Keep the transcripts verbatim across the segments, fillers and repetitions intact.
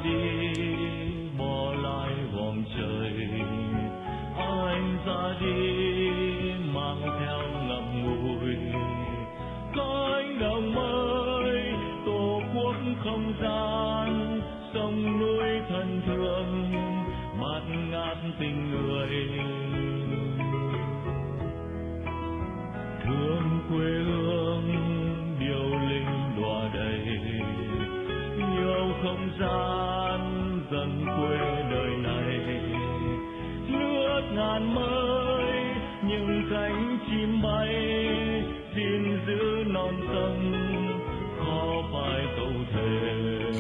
đi bỏ lại vòng trời, anh ra đi mang theo ngậm ngùi cánh đồng mới tổ quốc không gian sông núi thân thương bạt ngát tình người, thương quê hương điệu linh đọa đầy yêu không gian dần quê đời này, nước ngàn mới những cánh chim bay xin giữ non sông khó phải câu thề.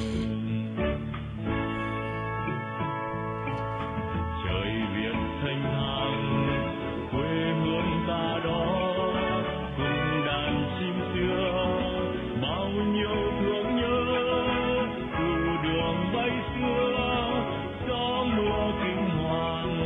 Trời Việt thanh thang quê hương ta đó cùng đàn chim xưa bao nhiêu thương nhớ từ đường bay xưa gió mưa kinh hoàng.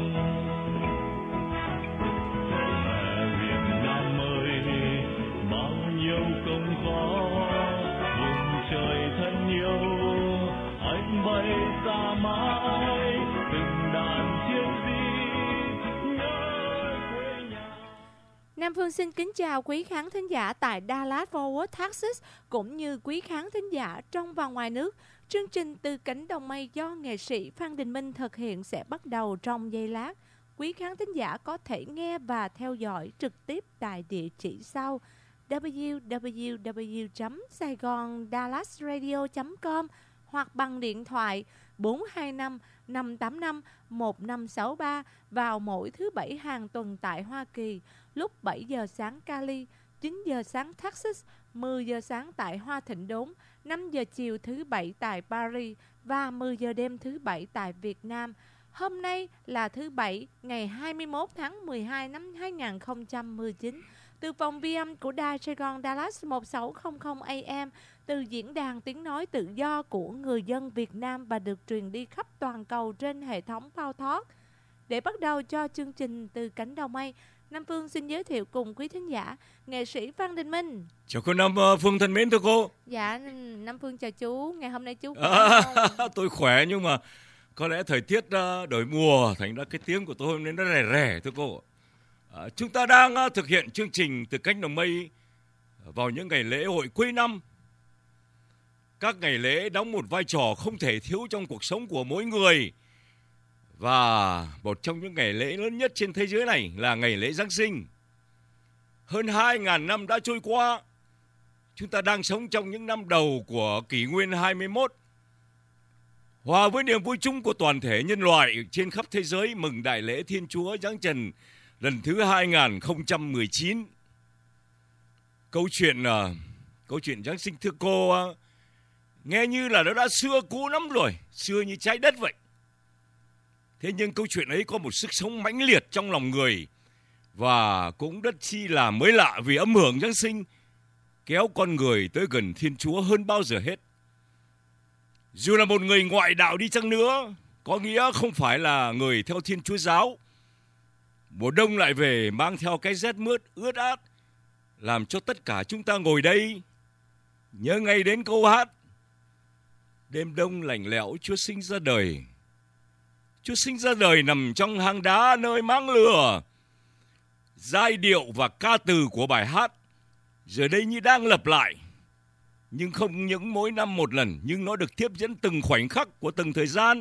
Mẹ Việt Nam ơi bao nhiêu công khó vùng trời thân yêu anh bay xa mãi từng đàn chiếc gì nhớ quê nhà. Nam Phương xin kính chào quý khán thính giả tại Dallas Fort Worth, Texas cũng như quý khán thính giả trong và ngoài nước. Chương trình Từ Cánh Đồng Mây do nghệ sĩ Phan Đình Minh thực hiện sẽ bắt đầu trong giây lát. Quý khán thính giả có thể nghe và theo dõi trực tiếp tại địa chỉ sau w w w chấm saigon dallas radio chấm com hoặc bằng điện thoại bốn hai năm năm tám năm một năm sáu ba vào mỗi thứ bảy hàng tuần tại Hoa Kỳ lúc bảy giờ sáng Cali, chín giờ sáng Texas, mười giờ sáng tại Hoa Thịnh Đốn, năm giờ chiều thứ bảy tại Paris và mười giờ đêm thứ bảy tại Việt Nam. Hôm nay là thứ Bảy, ngày hai mươi mốt tháng mười hai năm hai nghìn không trăm mười chín. Từ phòng vi âm của Đài Sài Gòn Dallas một sáu không không A M, từ diễn đàn tiếng nói tự do của người dân Việt Nam và được truyền đi khắp toàn cầu trên hệ thống Powtalk. Để bắt đầu cho chương trình Từ Cánh Đồng Mây, Nam Phương xin giới thiệu cùng quý thính giả nghệ sĩ Phan Đình Minh. Chào cô Nam Phương thân mến thưa cô. Dạ, Nam Phương chào chú. Ngày hôm nay chú khỏe à, không? Tôi khỏe nhưng mà có lẽ thời tiết đổi mùa thành ra cái tiếng của tôi hôm nay nó rẻ rẻ thưa cô. À, chúng ta đang thực hiện chương trình Từ Cánh Đồng Mây vào những ngày lễ hội cuối năm. Các ngày lễ đóng một vai trò không thể thiếu trong cuộc sống của mỗi người. Và một trong những ngày lễ lớn nhất trên thế giới này là ngày lễ Giáng sinh. Hơn hai nghìn năm đã trôi qua. Chúng ta đang sống trong những năm đầu của kỷ nguyên hai mươi mốt. Hòa với niềm vui chung của toàn thể nhân loại trên khắp thế giới mừng đại lễ Thiên Chúa Giáng trần lần thứ hai nghìn không trăm mười chín. Câu chuyện uh, câu chuyện Giáng sinh thưa cô uh, nghe như là nó đã xưa cũ lắm rồi, xưa như trái đất vậy. Thế nhưng câu chuyện ấy có một sức sống mãnh liệt trong lòng người và cũng rất chi là mới lạ vì âm hưởng Giáng sinh kéo con người tới gần Thiên Chúa hơn bao giờ hết. Dù là một người ngoại đạo đi chăng nữa, có nghĩa không phải là người theo Thiên Chúa giáo, mùa đông lại về mang theo cái rét mướt ướt át, làm cho tất cả chúng ta ngồi đây nhớ ngay đến câu hát đêm đông lạnh lẽo Chúa sinh ra đời. Chúa sinh ra đời nằm trong hang đá nơi máng lửa. Giai điệu và ca từ của bài hát giờ đây như đang lặp lại, nhưng không những mỗi năm một lần, nhưng nó được tiếp dẫn từng khoảnh khắc của từng thời gian.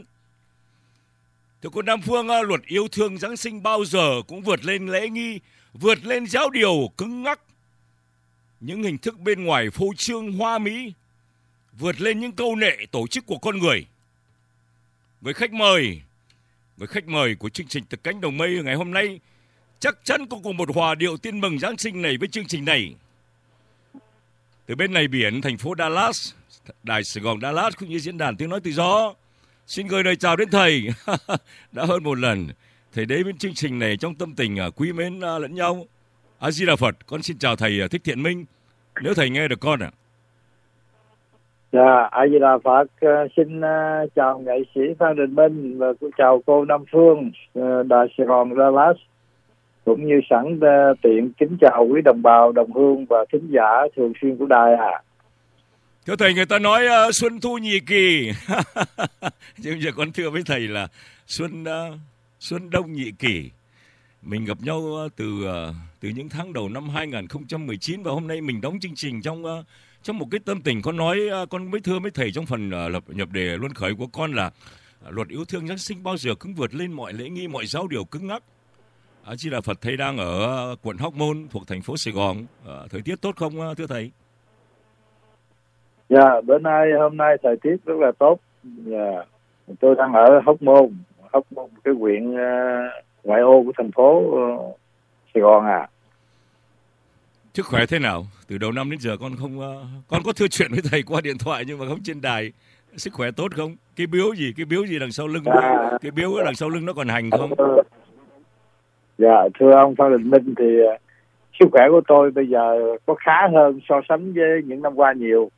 Thưa cô Nam Phương, luật yêu thương Giáng sinh bao giờ cũng vượt lên lễ nghi, vượt lên giáo điều cứng ngắc, những hình thức bên ngoài phô trương hoa mỹ, vượt lên những câu nệ tổ chức của con người. Người khách mời, người khách mời của chương trình Từ Cánh Đồng Mây ngày hôm nay chắc chắn có cùng một hòa điệu tin mừng Giáng sinh này với chương trình này. Từ bên này biển, thành phố Dallas, Đài Sài Gòn Dallas cũng như diễn đàn tiếng nói tự do, xin gửi lời chào đến thầy. Đã hơn một lần thầy đến với chương trình này trong tâm tình quý mến lẫn nhau. A Di Đà Phật. Con xin chào thầy Thích Thiện Minh, nếu thầy nghe được con ạ. Dạ, A Di Đà Phật. Xin chào nghệ sĩ Phan Đình Minh và chào cô Nam Phương, Đài Sài Gòn Dallas, cũng như sẵn tiện kính chào quý đồng bào đồng hương và thính giả thường xuyên của đài ạ. À. Thưa thầy, người ta nói uh, xuân thu nhị kỳ. Nhưng giờ con thưa với thầy là xuân uh, xuân đông nhị kỳ. Mình gặp nhau uh, từ uh, từ những tháng đầu năm hai không một chín và hôm nay mình đóng chương trình trong uh, trong một cái tâm tình con nói uh, con mới thưa với thầy trong phần uh, lập nhập đề luân khởi của con là uh, luật yêu thương Giáng sinh bao giờ cũng vượt lên mọi lễ nghi, mọi giáo điều cứng ngắc. A Di Đà Phật, thầy đang ở uh, quận Hóc Môn thuộc thành phố Sài Gòn. Uh, thời tiết tốt không uh, thưa thầy? Dạ, yeah, bữa nay hôm nay thời tiết rất là tốt. Yeah. Tôi đang ở Hóc Môn, Hóc Môn cái huyện uh, ngoại ô của thành phố uh, Sài Gòn à. Sức khỏe thế nào? Từ đầu năm đến giờ con không uh, con có thưa chuyện với thầy qua điện thoại nhưng mà không trên đài. Sức khỏe tốt không? Cái biếu gì? Cái biếu gì đằng sau lưng? À, cái biếu ở đằng sau lưng nó còn hành không? Dạ, thưa ông Phan Đình Minh thì uh, sức khỏe của tôi bây giờ có khá hơn so sánh với những năm qua nhiều.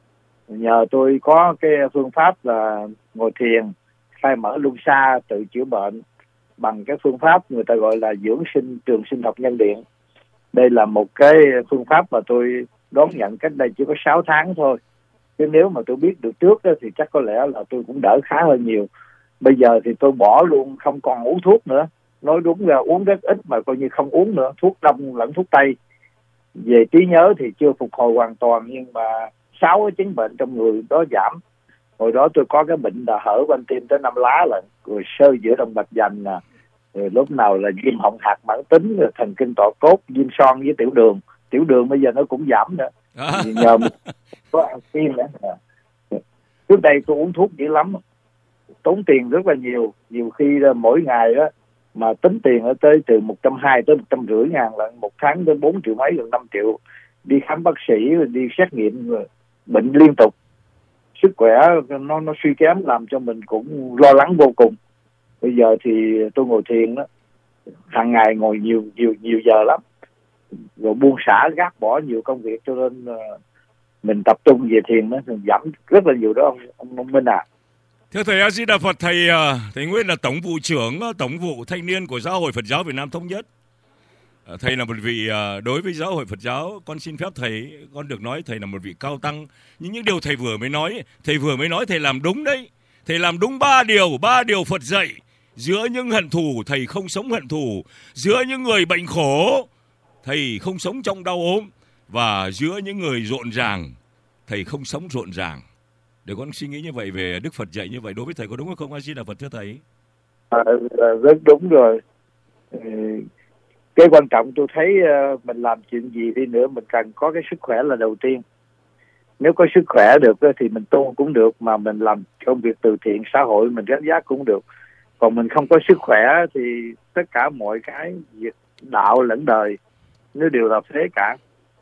Nhờ tôi có cái phương pháp là ngồi thiền, khai mở luân xa, tự chữa bệnh bằng cái phương pháp người ta gọi là dưỡng sinh trường sinh học nhân điện. Đây là một cái phương pháp mà tôi đón nhận cách đây chỉ có sáu tháng thôi. Chứ nếu mà tôi biết được trước đó, thì chắc có lẽ là tôi cũng đỡ khá hơn nhiều. Bây giờ thì tôi bỏ luôn, không còn uống thuốc nữa. Nói đúng là uống rất ít mà coi như không uống nữa, thuốc đông lẫn thuốc tây. Về trí nhớ thì chưa phục hồi hoàn toàn, nhưng mà sáu cái chứng bệnh trong người đó giảm. Hồi đó tôi có cái bệnh là hở van tim tới năm lá lận, rồi xơ giữa động mạch vành nè, rồi lúc nào là viêm họng hạt mãn tính, rồi thần kinh tọa cốt, viêm son với tiểu đường. Tiểu đường bây giờ nó cũng giảm nữa. À. Nhờ mình có ăn xiên nữa. Trước đây tôi uống thuốc dữ lắm, tốn tiền rất là nhiều, nhiều khi là mỗi ngày đó mà tính tiền ở tới từ một trăm hai mươi tới một trăm rưỡi ngàn lần, một tháng tới bốn triệu mấy, gần năm triệu. Đi khám bác sĩ, rồi đi xét nghiệm, rồi bệnh liên tục. Sức khỏe nó nó suy kém làm cho mình cũng lo lắng vô cùng. Bây giờ thì tôi ngồi thiền đó, hàng ngày ngồi nhiều nhiều nhiều giờ lắm, rồi buông xả gác bỏ nhiều công việc, cho nên uh, mình tập trung về thiền nó giảm rất là nhiều đó ông ông, ông Minh à. Thưa thầy A Di Đà Phật, thầy thầy Nguyễn là tổng vụ trưởng tổng vụ thanh niên của Giáo hội Phật giáo Việt Nam Thống nhất. Thầy là một vị, đối với Giáo hội Phật giáo, con xin phép thầy, con được nói thầy là một vị cao tăng. Nhưng những điều thầy vừa mới nói, thầy vừa mới nói thầy làm đúng đấy. Thầy làm đúng ba điều, ba điều Phật dạy. Giữa những hận thù, thầy không sống hận thù. Giữa những người bệnh khổ, thầy không sống trong đau ốm. Và giữa những người rộn ràng, thầy không sống rộn ràng. Để con suy nghĩ như vậy về Đức Phật dạy như vậy, đối với thầy có đúng không? A Di Đà Phật thưa thầy. À, rất đúng rồi. Cái quan trọng tôi thấy mình làm chuyện gì đi nữa mình cần có cái sức khỏe là đầu tiên. Nếu có sức khỏe được thì mình tu cũng được, mà mình làm công việc từ thiện xã hội mình gánh vác cũng được. Còn mình không có sức khỏe thì tất cả mọi cái việc đạo lẫn đời nó đều là thế cả.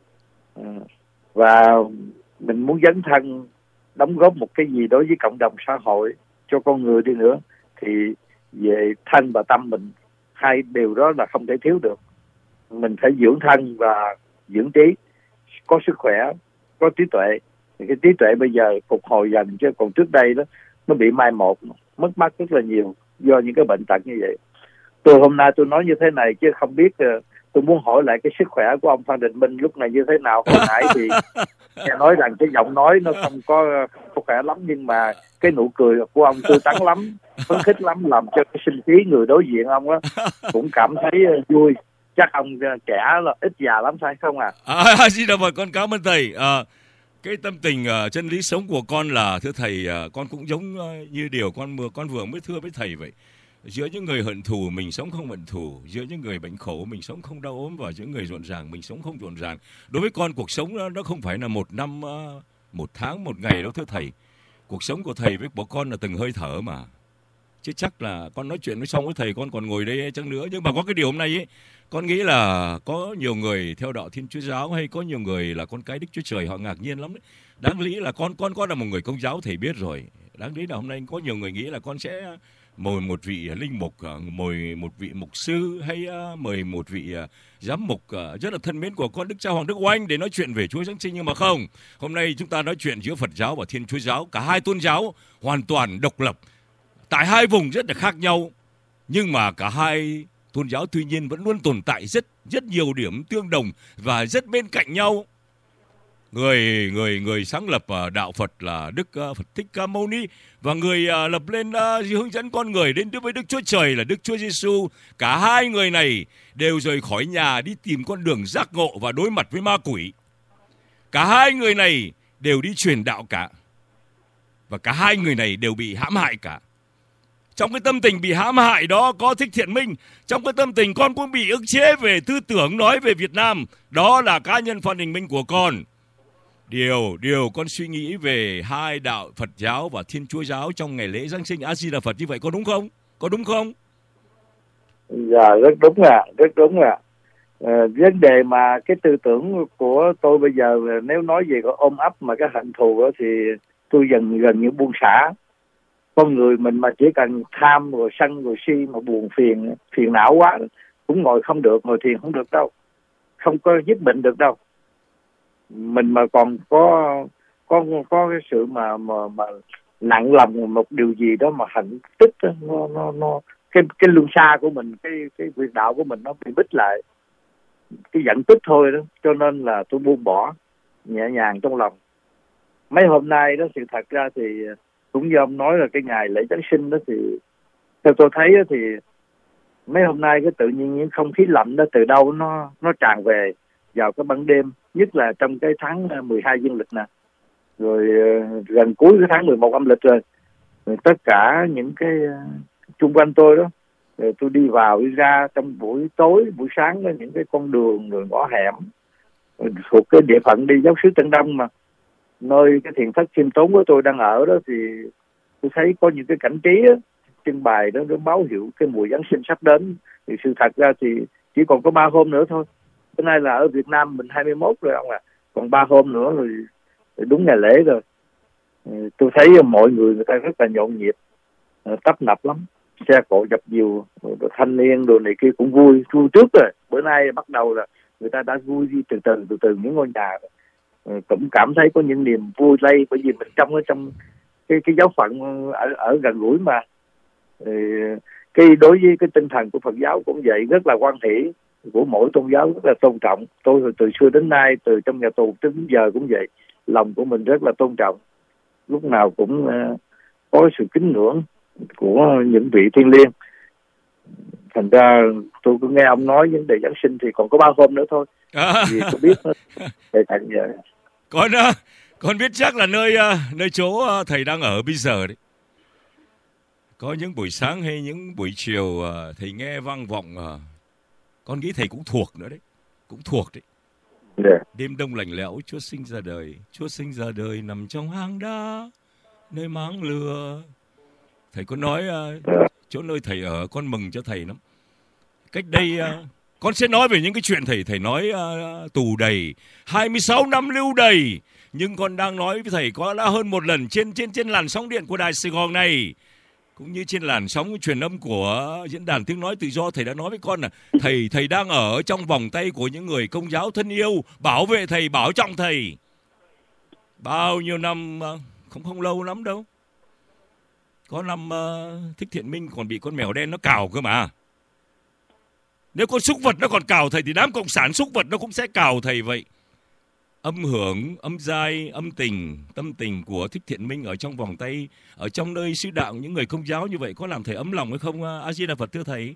Và mình muốn dấn thân đóng góp một cái gì đối với cộng đồng xã hội, cho con người đi nữa, thì về thân và tâm mình, hai điều đó là không thể thiếu được. Mình phải dưỡng thân và dưỡng trí, có sức khỏe, có trí tuệ. Thì cái trí tuệ bây giờ phục hồi dần, chứ còn trước đây đó nó bị mai một, mất mát rất là nhiều do những cái bệnh tật như vậy. Tôi hôm nay tôi nói như thế này chứ không biết, tôi muốn hỏi lại cái sức khỏe của ông Phan Đình Minh lúc này như thế nào. Hồi nãy thì nghe nói rằng cái giọng nói nó không có không khỏe lắm, nhưng mà cái nụ cười của ông tươi tắn lắm, phấn khích lắm, làm cho cái sinh khí người đối diện ông á cũng cảm thấy vui. Chắc ông trẻ là ít già lắm phải không à? À, Di Đà Phật, con cảm ơn thầy. À, cái tâm tình uh, chân lý sống của con là thưa thầy, uh, con cũng giống uh, như điều con vừa con vừa mới thưa với thầy vậy. Giữa những người hận thù mình sống không hận thù, giữa những người bệnh khổ mình sống không đau ốm, và giữa người rộn ràng mình sống không rộn ràng. Đối với con, cuộc sống đó, nó không phải là một năm, uh, một tháng, một ngày đâu thưa thầy. Cuộc sống của thầy với của con là từng hơi thở mà. Chứ chắc là con nói chuyện với xong với thầy con còn ngồi đây chăng nữa. Nhưng mà có cái điều hôm nay ấy, con nghĩ là có nhiều người theo đạo Thiên Chúa giáo hay có nhiều người là con cái Đức Chúa Trời họ ngạc nhiên lắm đấy. Đáng lý là con con có là một người Công giáo, thầy biết rồi. Đáng lý là hôm nay có nhiều người nghĩ là con sẽ mời một vị linh mục, mời một vị mục sư hay mời một vị giám mục rất là thân mến của con Đức Cha Hoàng Đức Oanh để nói chuyện về Chúa Giáng sinh. Nhưng mà không, hôm nay chúng ta nói chuyện giữa Phật giáo và Thiên Chúa giáo, cả hai tôn giáo hoàn toàn độc lập, tại hai vùng rất là khác nhau, nhưng mà cả hai tôn giáo tuy nhiên vẫn luôn tồn tại rất rất nhiều điểm tương đồng và rất bên cạnh nhau. người người người sáng lập uh, đạo Phật là Đức uh, Phật Thích Ca Mâu Ni, và người uh, lập lên uh, hướng dẫn con người đến với Đức Chúa Trời là Đức Chúa Giêsu. Cả hai người này đều rời khỏi nhà đi tìm con đường giác ngộ và đối mặt với ma quỷ. Cả hai người này đều đi truyền đạo cả, và cả hai người này đều bị hãm hại cả. Trong cái tâm tình bị hãm hại đó có Thích Thiện Minh. Trong cái tâm tình con cũng bị ức chế về tư tưởng nói về Việt Nam. Đó là cá nhân Phan Đình Minh của con. Điều điều con suy nghĩ về hai đạo Phật giáo và Thiên Chúa giáo trong ngày lễ Giáng sinh A Di Đà Phật như vậy có đúng không? Có đúng không? Dạ, rất đúng ạ, rất đúng ạ. À, vấn đề mà cái tư tưởng của tôi bây giờ nếu nói về cái ôm ấp mà cái hận thù đó, thì tôi dần gần như buông xả. Con người mình mà chỉ cần tham rồi sân rồi si mà buồn phiền phiền não quá cũng ngồi không được, ngồi thiền không được đâu, không có dứt bệnh được đâu. Mình mà còn có có có cái sự mà mà mà nặng lòng một điều gì đó mà hạnh tích đó, nó nó nó cái cái luân xa của mình, cái cái việc đạo của mình nó bị bích lại, cái giận tích thôi đó. Cho nên là tôi buông bỏ nhẹ nhàng trong lòng. Mấy hôm nay đó, sự thật ra thì cũng như ông nói là cái ngày lễ Giáng sinh đó, thì theo tôi thấy đó, thì mấy hôm nay cái tự nhiên những không khí lạnh đó từ đâu nó nó tràn về vào cái ban đêm, nhất là trong cái tháng mười hai dương lịch nè, rồi gần cuối cái tháng mười một âm lịch rồi, rồi tất cả những cái chung quanh tôi đó, rồi tôi đi vào đi ra trong buổi tối buổi sáng đó, những cái con đường rồi ngõ hẻm rồi thuộc cái địa phận đi giáo xứ Tân Đông mà nơi cái thiền thất Khiêm Tốn của tôi đang ở đó, thì tôi thấy có những cái cảnh trí đó, trưng bày đó, nó báo hiệu cái mùa Giáng sinh sắp đến. Thì sự thật ra thì chỉ còn có ba hôm nữa thôi. Hôm nay là ở Việt Nam mình hai mươi mốt rồi ông ạ, à. Còn ba hôm nữa rồi, rồi đúng ngày lễ rồi. Tôi thấy mọi người người ta rất là nhộn nhịp, tấp nập lắm, xe cộ dập dìu, rồi thanh niên đồ này kia cũng vui, vui trước rồi. Bữa nay bắt đầu là người ta đã vui đi từ từ từ từ những ngôi nhà rồi. Cũng cảm thấy có những niềm vui lây, bởi vì mình trong ở trong cái cái giáo phận ở ở gần gũi mà. Thì cái đối với cái tinh thần của Phật giáo cũng vậy, rất là hoan hỷ, của mỗi tôn giáo rất là tôn trọng. Tôi từ xưa đến nay, từ trong nhà tù đến giờ cũng vậy, lòng của mình rất là tôn trọng, lúc nào cũng uh, có sự kính ngưỡng của những vị thiêng liêng. Thành ra tôi cứ nghe ông nói vấn đề Giáng sinh thì còn có ba hôm nữa thôi. À. Vì tôi biết thầy thành vậy. Con con biết chắc là nơi nơi chỗ thầy đang ở bây giờ đấy, có những buổi sáng hay những buổi chiều thầy nghe vang vọng, con nghĩ thầy cũng thuộc nữa đấy, cũng thuộc đấy. Yeah. Đêm đông lạnh lẽo, Chúa sinh ra đời, Chúa sinh ra đời nằm trong hang đá, nơi máng lửa. Thầy có nói uh, chỗ nơi thầy ở, con mừng cho thầy lắm. Cách đây uh, con sẽ nói về những cái chuyện thầy thầy nói uh, tù đầy, hai mươi sáu năm lưu đày. Nhưng con đang nói với thầy có đã hơn một lần trên trên trên làn sóng điện của Đài Sài Gòn này, cũng như trên làn sóng truyền âm của diễn đàn Tiếng Nói Tự Do. Thầy đã nói với con là thầy thầy đang ở trong vòng tay của những người Công giáo thân yêu, bảo vệ thầy, bảo trọng thầy. Bao nhiêu năm, không không lâu lắm đâu. Có năm uh, Thích Thiện Minh còn bị con mèo đen nó cào cơ mà. Nếu con súc vật nó còn cào thầy thì đám cộng sản súc vật nó cũng sẽ cào thầy vậy. Âm hưởng, âm giai, âm tình, tâm tình của Thích Thiện Minh ở trong vòng tay, ở trong nơi sư đạo những người Công giáo như vậy có làm thầy ấm lòng hay không, A Di Đà Phật thưa thầy?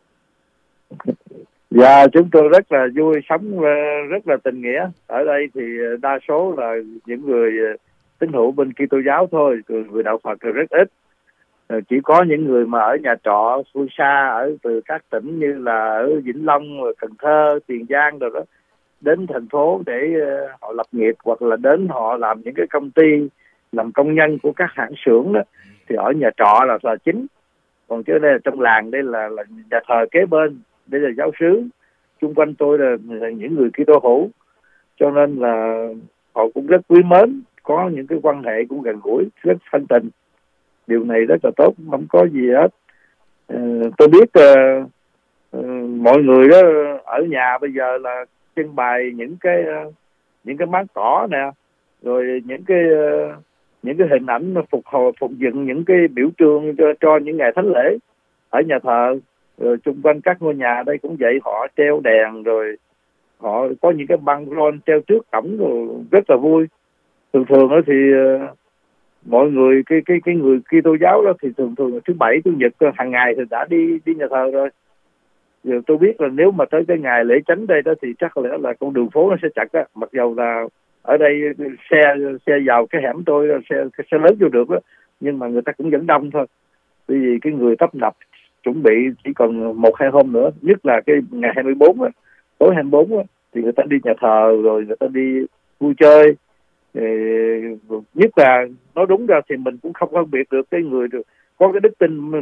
Dạ, chúng tôi rất là vui, sống rất là tình nghĩa. Ở đây thì đa số là những người tín hữu bên Kitô giáo thôi, người đạo Phật thì rất ít. Chỉ có những người mà ở nhà trọ phương xa, ở từ các tỉnh như là ở Vĩnh Long, Cần Thơ, Tiền Giang rồi đó, đến thành phố để uh, họ lập nghiệp, hoặc là đến họ làm những cái công ty, làm công nhân của các hãng xưởng đó, thì ở nhà trọ là là chính. Còn chứ đây là trong làng, đây là, là nhà thờ kế bên, đây là giáo xứ, chung quanh tôi là, là những người Kitô hữu, cho nên là họ cũng rất quý mến, có những cái quan hệ cũng gần gũi, rất thân tình. Điều này rất là tốt, không có gì hết. Uh, tôi biết uh, uh, mọi người đó ở nhà bây giờ là trưng bày những cái uh, những cái máng cỏ nè, rồi những cái uh, những cái hình ảnh phục hồi phục dựng những cái biểu trưng cho, cho những ngày thánh lễ ở nhà thờ. Rồi chung quanh các ngôi nhà đây cũng vậy, họ treo đèn rồi họ có những cái băng rôn treo trước cổng rồi rất là vui. Thường thường đó thì uh, mọi người cái cái cái người Kitô giáo đó thì thường thường thứ bảy chủ nhật hàng ngày thì đã đi đi nhà thờ rồi. Giờ tôi biết là nếu mà tới cái ngày lễ chánh đây đó thì chắc lẽ là con đường phố nó sẽ chặt á, mặc dầu là ở đây xe xe vào cái hẻm tôi xe xe lớn vô được á, nhưng mà người ta cũng vẫn đông thôi. Bởi vì cái người tấp nập chuẩn bị chỉ còn một hai hôm nữa, nhất là cái ngày hai mươi bốn á, tối hai mươi bốn á, thì người ta đi nhà thờ rồi người ta đi vui chơi. Thì nhất là nói đúng ra thì mình cũng không phân biệt được cái người được có cái đức tin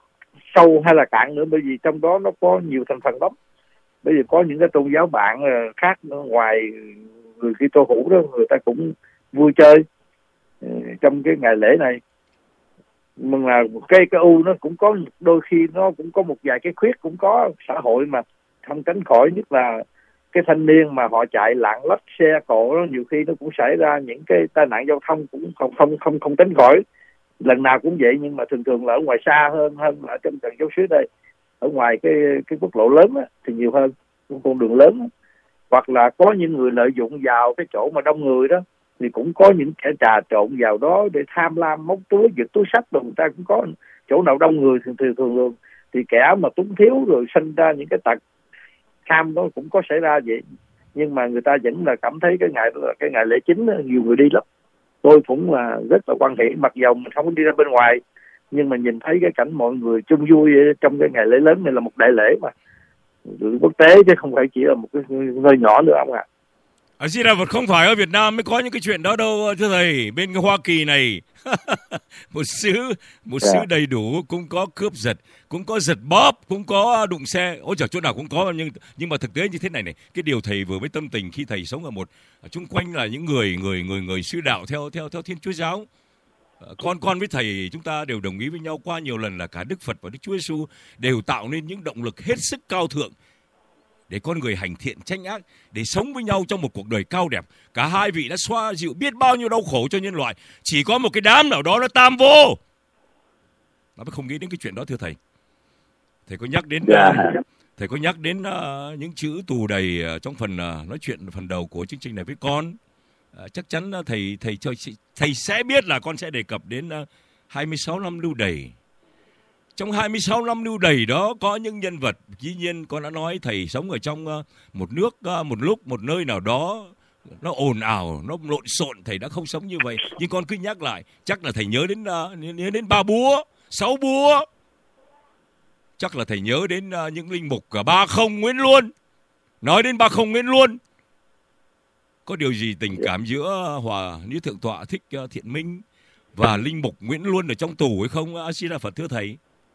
sâu hay là cạn nữa, bởi vì trong đó nó có nhiều thành phần lắm. Bởi vì có những cái tôn giáo bạn khác ngoài người Kitô hữu đó, người ta cũng vui chơi trong cái ngày lễ này. Nhưng mà cái cái u nó cũng có đôi khi nó cũng có một vài cái khuyết, cũng có xã hội mà không tránh khỏi, nhất là cái thanh niên mà họ chạy lạng lách xe cộ đó, nhiều khi nó cũng xảy ra những cái tai nạn giao thông cũng không không không không tránh khỏi. Lần nào cũng vậy, nhưng mà thường thường là ở ngoài xa hơn hơn ở trong trận giáo xứ đây, ở ngoài cái cái quốc lộ lớn á, thì nhiều hơn, con đường lớn á. Hoặc là có những người lợi dụng vào cái chỗ mà đông người đó, thì cũng có những kẻ trà trộn vào đó để tham lam móc túi, giật túi xách rồi người ta cũng có. Chỗ nào đông người thì thường thường thường thì kẻ mà túng thiếu rồi sinh ra những cái tật tham đó cũng có xảy ra vậy. Nhưng mà người ta vẫn là cảm thấy cái ngày đó là cái ngày lễ chính đó, nhiều người đi lắm. Tôi cũng là rất là quan hệ, mặc dầu mình không đi ra bên ngoài, nhưng mà nhìn thấy cái cảnh mọi người chung vui trong cái ngày lễ lớn này là một đại lễ mà quốc tế, chứ không phải chỉ là một cái nơi nhỏ nữa ông ạ. À, Di Đà Phật, không phải ở Việt Nam mới có những cái chuyện đó đâu thưa thầy. Bên Hoa Kỳ này một xứ một xứ Yeah. đầy đủ, cũng có cướp giật, cũng có giật bóp, cũng có đụng xe, ôi trời, chỗ nào cũng có. Nhưng nhưng mà thực tế như thế này này, cái điều thầy vừa mới tâm tình khi thầy sống ở một ở chung quanh là những người người người người sư đạo theo theo theo Thiên Chúa giáo. Con con với thầy chúng ta đều đồng ý với nhau qua nhiều lần là cả Đức Phật và Đức Chúa Giêsu đều tạo nên những động lực hết sức cao thượng để con người hành thiện tranh ác, để sống với nhau trong một cuộc đời cao đẹp. Cả hai vị đã xoa dịu biết bao nhiêu đau khổ cho nhân loại. Chỉ có một cái đám nào đó nó tam vô, nó mới không nghĩ đến cái chuyện đó thưa thầy. Thầy có nhắc đến Yeah. uh, thầy có nhắc đến uh, những chữ tù đầy uh, trong phần uh, nói chuyện phần đầu của chương trình này với con. Uh, chắc chắn uh, thầy thầy cho thầy sẽ biết là con sẽ đề cập đến uh, hai mươi sáu năm lưu đày. Trong hai mươi sáu năm lưu đày đó có những nhân vật, dĩ nhiên con đã nói thầy sống ở trong uh, một nước, uh, một lúc, một nơi nào đó nó ồn ào, nó lộn xộn, thầy đã không sống như vậy. Nhưng con cứ nhắc lại, chắc là thầy nhớ đến uh, nhớ đến ba búa, sáu búa. Chắc là thầy nhớ đến uh, những linh mục cả ba không Nguyễn Luân. Nói đến ba không Nguyễn Luân, có điều gì tình cảm giữa Hòa Như Thượng tọa Thích uh, Thiện Minh và linh mục Nguyễn Luân ở trong tù hay không, A Di Đà Phật thưa thầy?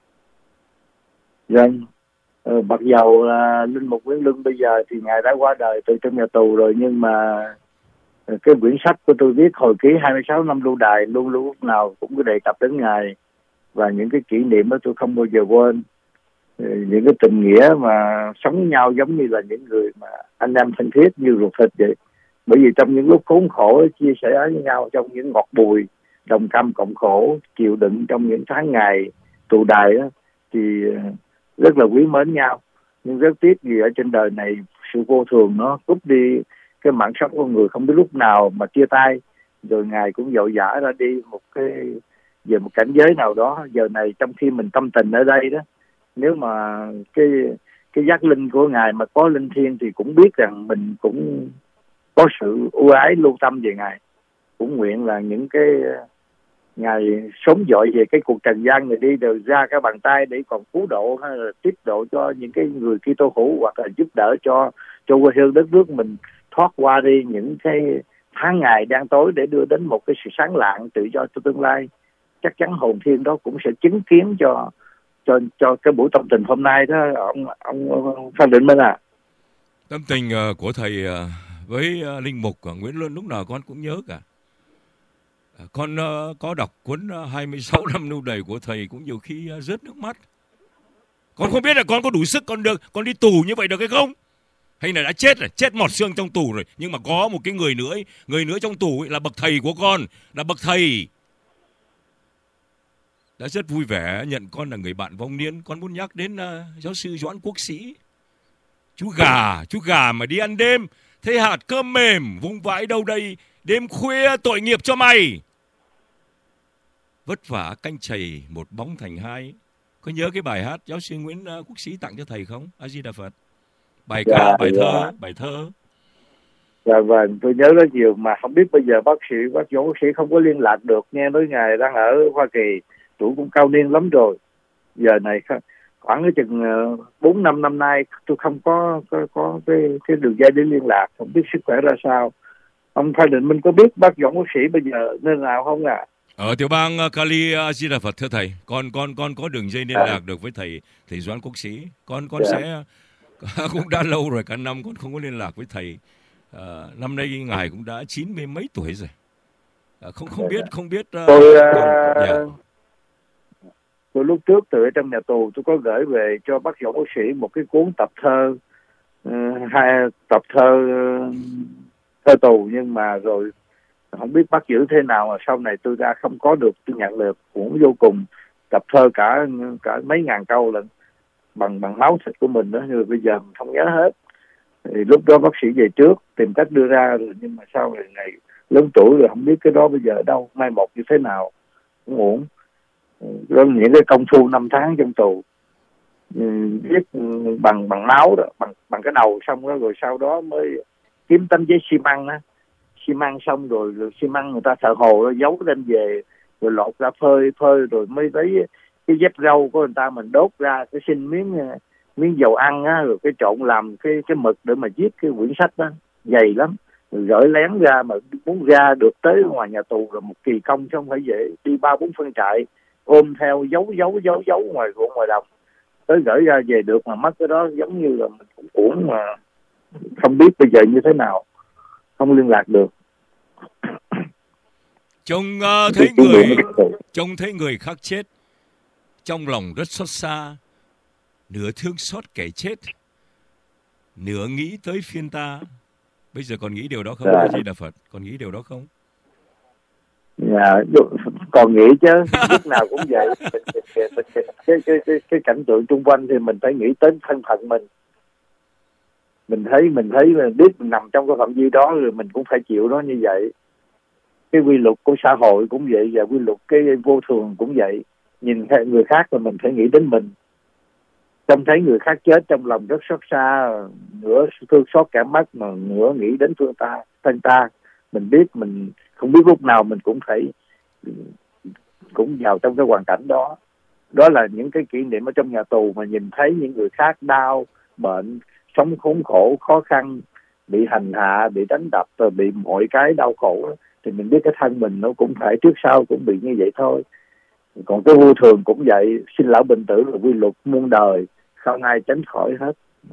Vâng, ờ, mặc dầu là linh mục Nguyễn Luân bây giờ thì ngài đã qua đời từ trong nhà tù rồi, nhưng mà cái quyển sách của tôi viết hồi ký hai mươi sáu năm lưu đày luôn luôn lúc nào cũng có đề cập đến ngài, và những cái kỷ niệm đó tôi không bao giờ quên. Những cái tình nghĩa mà sống với nhau giống như là những người mà anh em thân thiết như ruột thịt vậy. Bởi vì trong những lúc khốn khổ chia sẻ với nhau, trong những ngọt bùi đồng cam cộng khổ, chịu đựng trong những tháng ngày tù đày đó, thì rất là quý mến nhau. Nhưng rất tiếc gì ở trên đời này sự vô thường nó cướp đi cái mạng sống của người, không biết lúc nào mà chia tay. Rồi ngài cũng vội vã ra đi một cái về một cảnh giới nào đó. Giờ này trong khi mình tâm tình ở đây đó, nếu mà cái cái giác linh của ngài mà có linh thiêng thì cũng biết rằng mình cũng có sự ưu ái lưu tâm về ngài. Cũng nguyện là những cái ngài sớm dội về cái cuộc trần gian này đi, đều ra cái bàn tay để còn cứu độ hay là tiếp độ cho những cái người Kitô hữu, hoặc là giúp đỡ cho cho quê hương đất nước mình thoát qua đi những cái tháng ngày đang tối, để đưa đến một cái sự sáng lạng tự do cho tương lai. Chắc chắn hồn thiên đó cũng sẽ chứng kiến cho cho cho cái buổi tâm tình hôm nay đó, ông ông Phan Định Minh à. Tâm tình uh, của thầy uh, với uh, linh mục uh, Nguyễn Luân lúc nào con cũng nhớ cả. Uh, con uh, có đọc cuốn uh, hai mươi sáu năm lưu đày của thầy cũng nhiều khi uh, rớt nước mắt. Con không biết là con có đủ sức con được con đi tù như vậy được hay không? Hay là đã chết rồi, chết mọt xương trong tù rồi. Nhưng mà có một cái người nữa ấy, người nữa trong tù ấy là bậc thầy của con, là bậc thầy đã rất vui vẻ nhận con là người bạn vong niên. Con muốn nhắc đến uh, giáo sư Doãn Quốc Sĩ. Chú gà, chú gà mà đi ăn đêm, thấy hạt cơm mềm vung vãi đâu đây, đêm khuya tội nghiệp cho mày. Vất vả canh chày một bóng thành hai. Có nhớ cái bài hát giáo sư Nguyễn uh, Quốc Sĩ tặng cho thầy không? A Di Đà Phật. Bài ca, dạ, bài dạ. thơ, bài thơ. Dạ vâng, tôi nhớ rất nhiều mà không biết bây giờ bác sĩ, bác Doãn Quốc Sĩ không có liên lạc được, nghe nói ngài đang ở Hoa Kỳ, tuổi cũng cao niên lắm rồi. Giờ này khoảng cái chừng bốn năm năm nay tôi không có có, có cái, cái đường dây để liên lạc, không biết sức khỏe ra sao. Ông Phan Đình Minh có biết bác Doãn Quốc Sĩ bây giờ nơi nào không ạ? À? Ở tiểu bang Cali, A Di Đà Phật thưa thầy. Con con con có đường dây liên lạc à. được với thầy thầy Doãn Quốc Sĩ. Con con dạ. sẽ cũng đã lâu rồi, cả năm con không có liên lạc với thầy. À, năm nay ngài cũng đã chín mươi mấy tuổi rồi. À, không không biết không biết. Uh, tôi con, uh, yeah. tôi lúc trước từ ở trong nhà tù tôi có gửi về cho bác Doãn Quốc Sĩ một cái cuốn tập thơ, uh, hai tập thơ uh, thơ tù, nhưng mà rồi không biết bác giữ thế nào mà sau này tôi ra không có được, tôi nhận được cũng vô cùng, tập thơ cả cả mấy ngàn câu lận, bằng bằng máu thịt của mình đó, nhưng bây giờ mình không nhớ hết. Thì lúc đó bác sĩ về trước tìm cách đưa ra rồi, nhưng mà sau này ngày lớn tuổi rồi không biết cái đó bây giờ ở đâu, mai một như thế nào cũng ổn. Đó là những cái công phu năm tháng trong tù, viết bằng bằng máu đó, bằng bằng cái đầu xong đó, rồi sau đó mới kiếm tấm giấy xi măng á, xi măng xong rồi, rồi xi măng người ta thợ hồ rồi giấu lên về, rồi lột ra phơi phơi rồi mới lấy cái dép rau của người ta mình đốt ra, cái xin miếng miếng dầu ăn á, rồi cái trộn làm cái cái mực để mà viết cái quyển sách đó, dày lắm, rồi gửi lén ra, mà muốn ra được tới ngoài nhà tù là một kỳ công chứ không phải dễ, đi ba bốn phân trại ôm theo giấu giấu giấu giấu ngoài ruộng ngoài đồng, tới gửi ra về được mà mất cái đó giống như là mình cũng uổng, mà không biết bây giờ như thế nào, không liên lạc được. Trông uh, thấy người trông thấy người khác chết, trong lòng rất xót xa, nửa thương xót kẻ chết, nửa nghĩ tới phiên ta. Bây giờ còn nghĩ điều đó không? A Di Đà Phật, còn nghĩ điều đó không? Dạ, còn nghĩ chứ, lúc nào cũng vậy. cái, cái, cái, cái, cái cảnh tượng xung quanh thì mình phải nghĩ đến thân phận mình. Mình thấy mình thấy mình biết mình nằm trong cái phạm vi đó rồi mình cũng phải chịu nó như vậy. Cái quy luật của xã hội cũng vậy, và quy luật cái vô thường cũng vậy. Nhìn thấy người khác rồi mình phải nghĩ đến mình. Trông thấy người khác chết trong lòng rất xót xa, nửa thương xót kẻ mất mà nửa nghĩ đến thương ta, thân ta. Mình biết mình không biết lúc nào mình cũng phải cũng vào trong cái hoàn cảnh đó. Đó là những cái kỷ niệm ở trong nhà tù mà nhìn thấy những người khác đau, bệnh, sống khốn khổ, khó khăn, bị hành hạ, bị đánh đập, rồi bị mọi cái đau khổ, thì mình biết cái thân mình nó cũng phải trước sau cũng bị như vậy thôi. Còn cái vô thường cũng vậy, sinh lão bệnh tử là quy luật muôn đời, không ai tránh khỏi hết.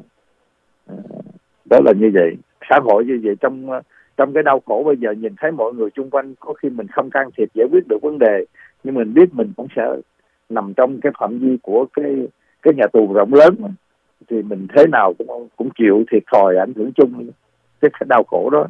Đó là như vậy. Xã hội như vậy, trong trong cái đau khổ bây giờ nhìn thấy mọi người xung quanh, có khi mình không can thiệp giải quyết được vấn đề, nhưng mình biết mình cũng sẽ nằm trong cái phạm vi của cái cái nhà tù rộng lớn, thì mình thế nào cũng cũng chịu thiệt thòi ảnh hưởng chung cái đau khổ đó.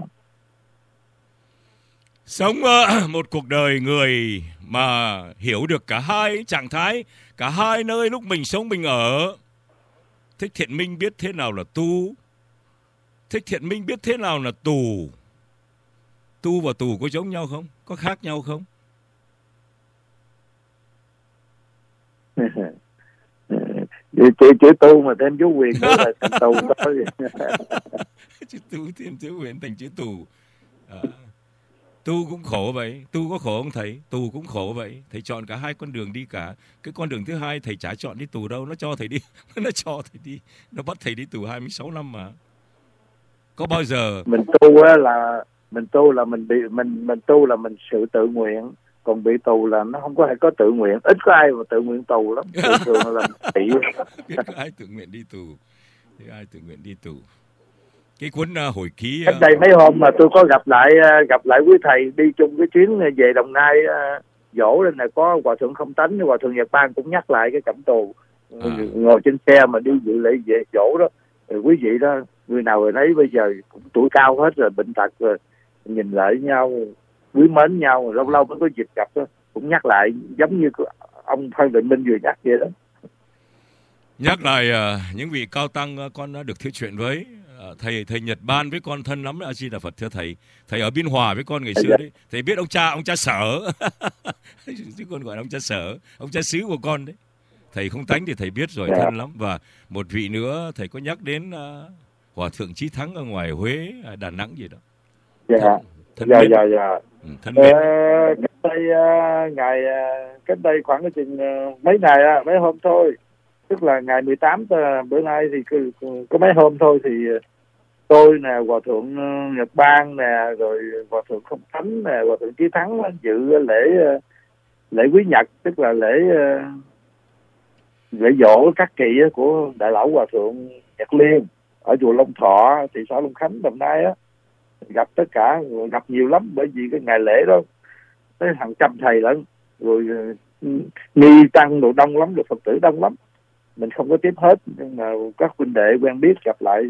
Sống uh, một cuộc đời người mà hiểu được cả hai trạng thái, cả hai nơi lúc mình sống mình ở. Thích Thiện Minh biết thế nào là tu, Thích Thiện Minh biết thế nào là tù. Tu và tù có giống nhau không? Có khác nhau không? chữ, chữ tu mà thêm chú quyền nữa là thành tù thôi. Chữ tu thêm chú quyền thành chữ tù. À, tu cũng khổ vậy. Tu có khổ không thầy? Tù cũng khổ vậy. Thầy chọn cả hai con đường đi cả. Cái con đường thứ hai thầy chả chọn đi tù đâu. Nó cho thầy đi. Nó cho thầy đi. Nó bắt thầy đi tù hai mươi sáu năm mà. Có bao giờ mình tu á là mình tu là mình bị mình mình tu là mình sự tự nguyện, còn bị tù là nó không có ai có tự nguyện, ít có ai mà tự nguyện tù lắm. Thường thường là bị biết có ai tự nguyện đi tù, biết ai tự nguyện đi tù. Cái cuốn uh, hồi ký cách đây mấy hôm mà tôi có gặp lại uh, gặp lại quý thầy đi chung cái chuyến về Đồng Nai uh, dỗ lên, là có hòa thượng Không Tánh, hòa thượng Nhật Ban cũng nhắc lại cái cảnh tù, à. ngồi trên xe mà đi dự lễ về dỗ đó. Rồi quý vị đó, người nào rồi thấy bây giờ cũng tuổi cao hết rồi, bệnh tật rồi, nhìn lại nhau quý mến nhau, lâu lâu mới có dịp gặp đó, cũng nhắc lại giống như ông Phan Định Minh vừa nhắc vậy đó. Nhắc lại uh, những vị cao tăng uh, con đã được thuyết chuyện với uh, thầy thầy Nhật Ban với con thân lắm. A Di Đà Phật thưa thầy. Thầy ở Biên Hòa với con ngày xưa đấy. Thầy biết ông cha ông cha Sở chứ con gọi là ông cha Sở, ông cha xứ của con đấy. Thầy không tánh thì thầy biết rồi, dạ. thân lắm. Và một vị nữa thầy có nhắc đến uh, Hòa thượng Chí Thắng ở ngoài Huế, Đà Nẵng gì đó. Dạ. Thân, thân dạ, mến. dạ dạ Ừ, thân mến. ờ, cách đây uh, ngày uh, cách đây khoảng cái chừng uh, mấy ngày uh, mấy hôm thôi, tức là ngày mười tám uh, bữa nay thì cứ, có mấy hôm thôi thì uh, tôi nè, Hòa thượng uh, Nhật Ban nè, rồi Hòa thượng Không Thánh nè, Hòa thượng Chí Thắng uh, dự lễ uh, lễ quý nhật, tức là lễ uh, lễ dỗ các kỳ uh, của đại lão Hòa thượng Nhật Liên ở chùa Long Thọ, thị xã Long Khánh, Đồng Nai á. Gặp tất cả, gặp nhiều lắm, bởi vì cái ngày lễ đó tới hàng trăm thầy lận, rồi ni tăng đồ đông lắm, rồi Phật tử đông lắm, mình không có tiếp hết, nhưng mà các huynh đệ quen biết gặp lại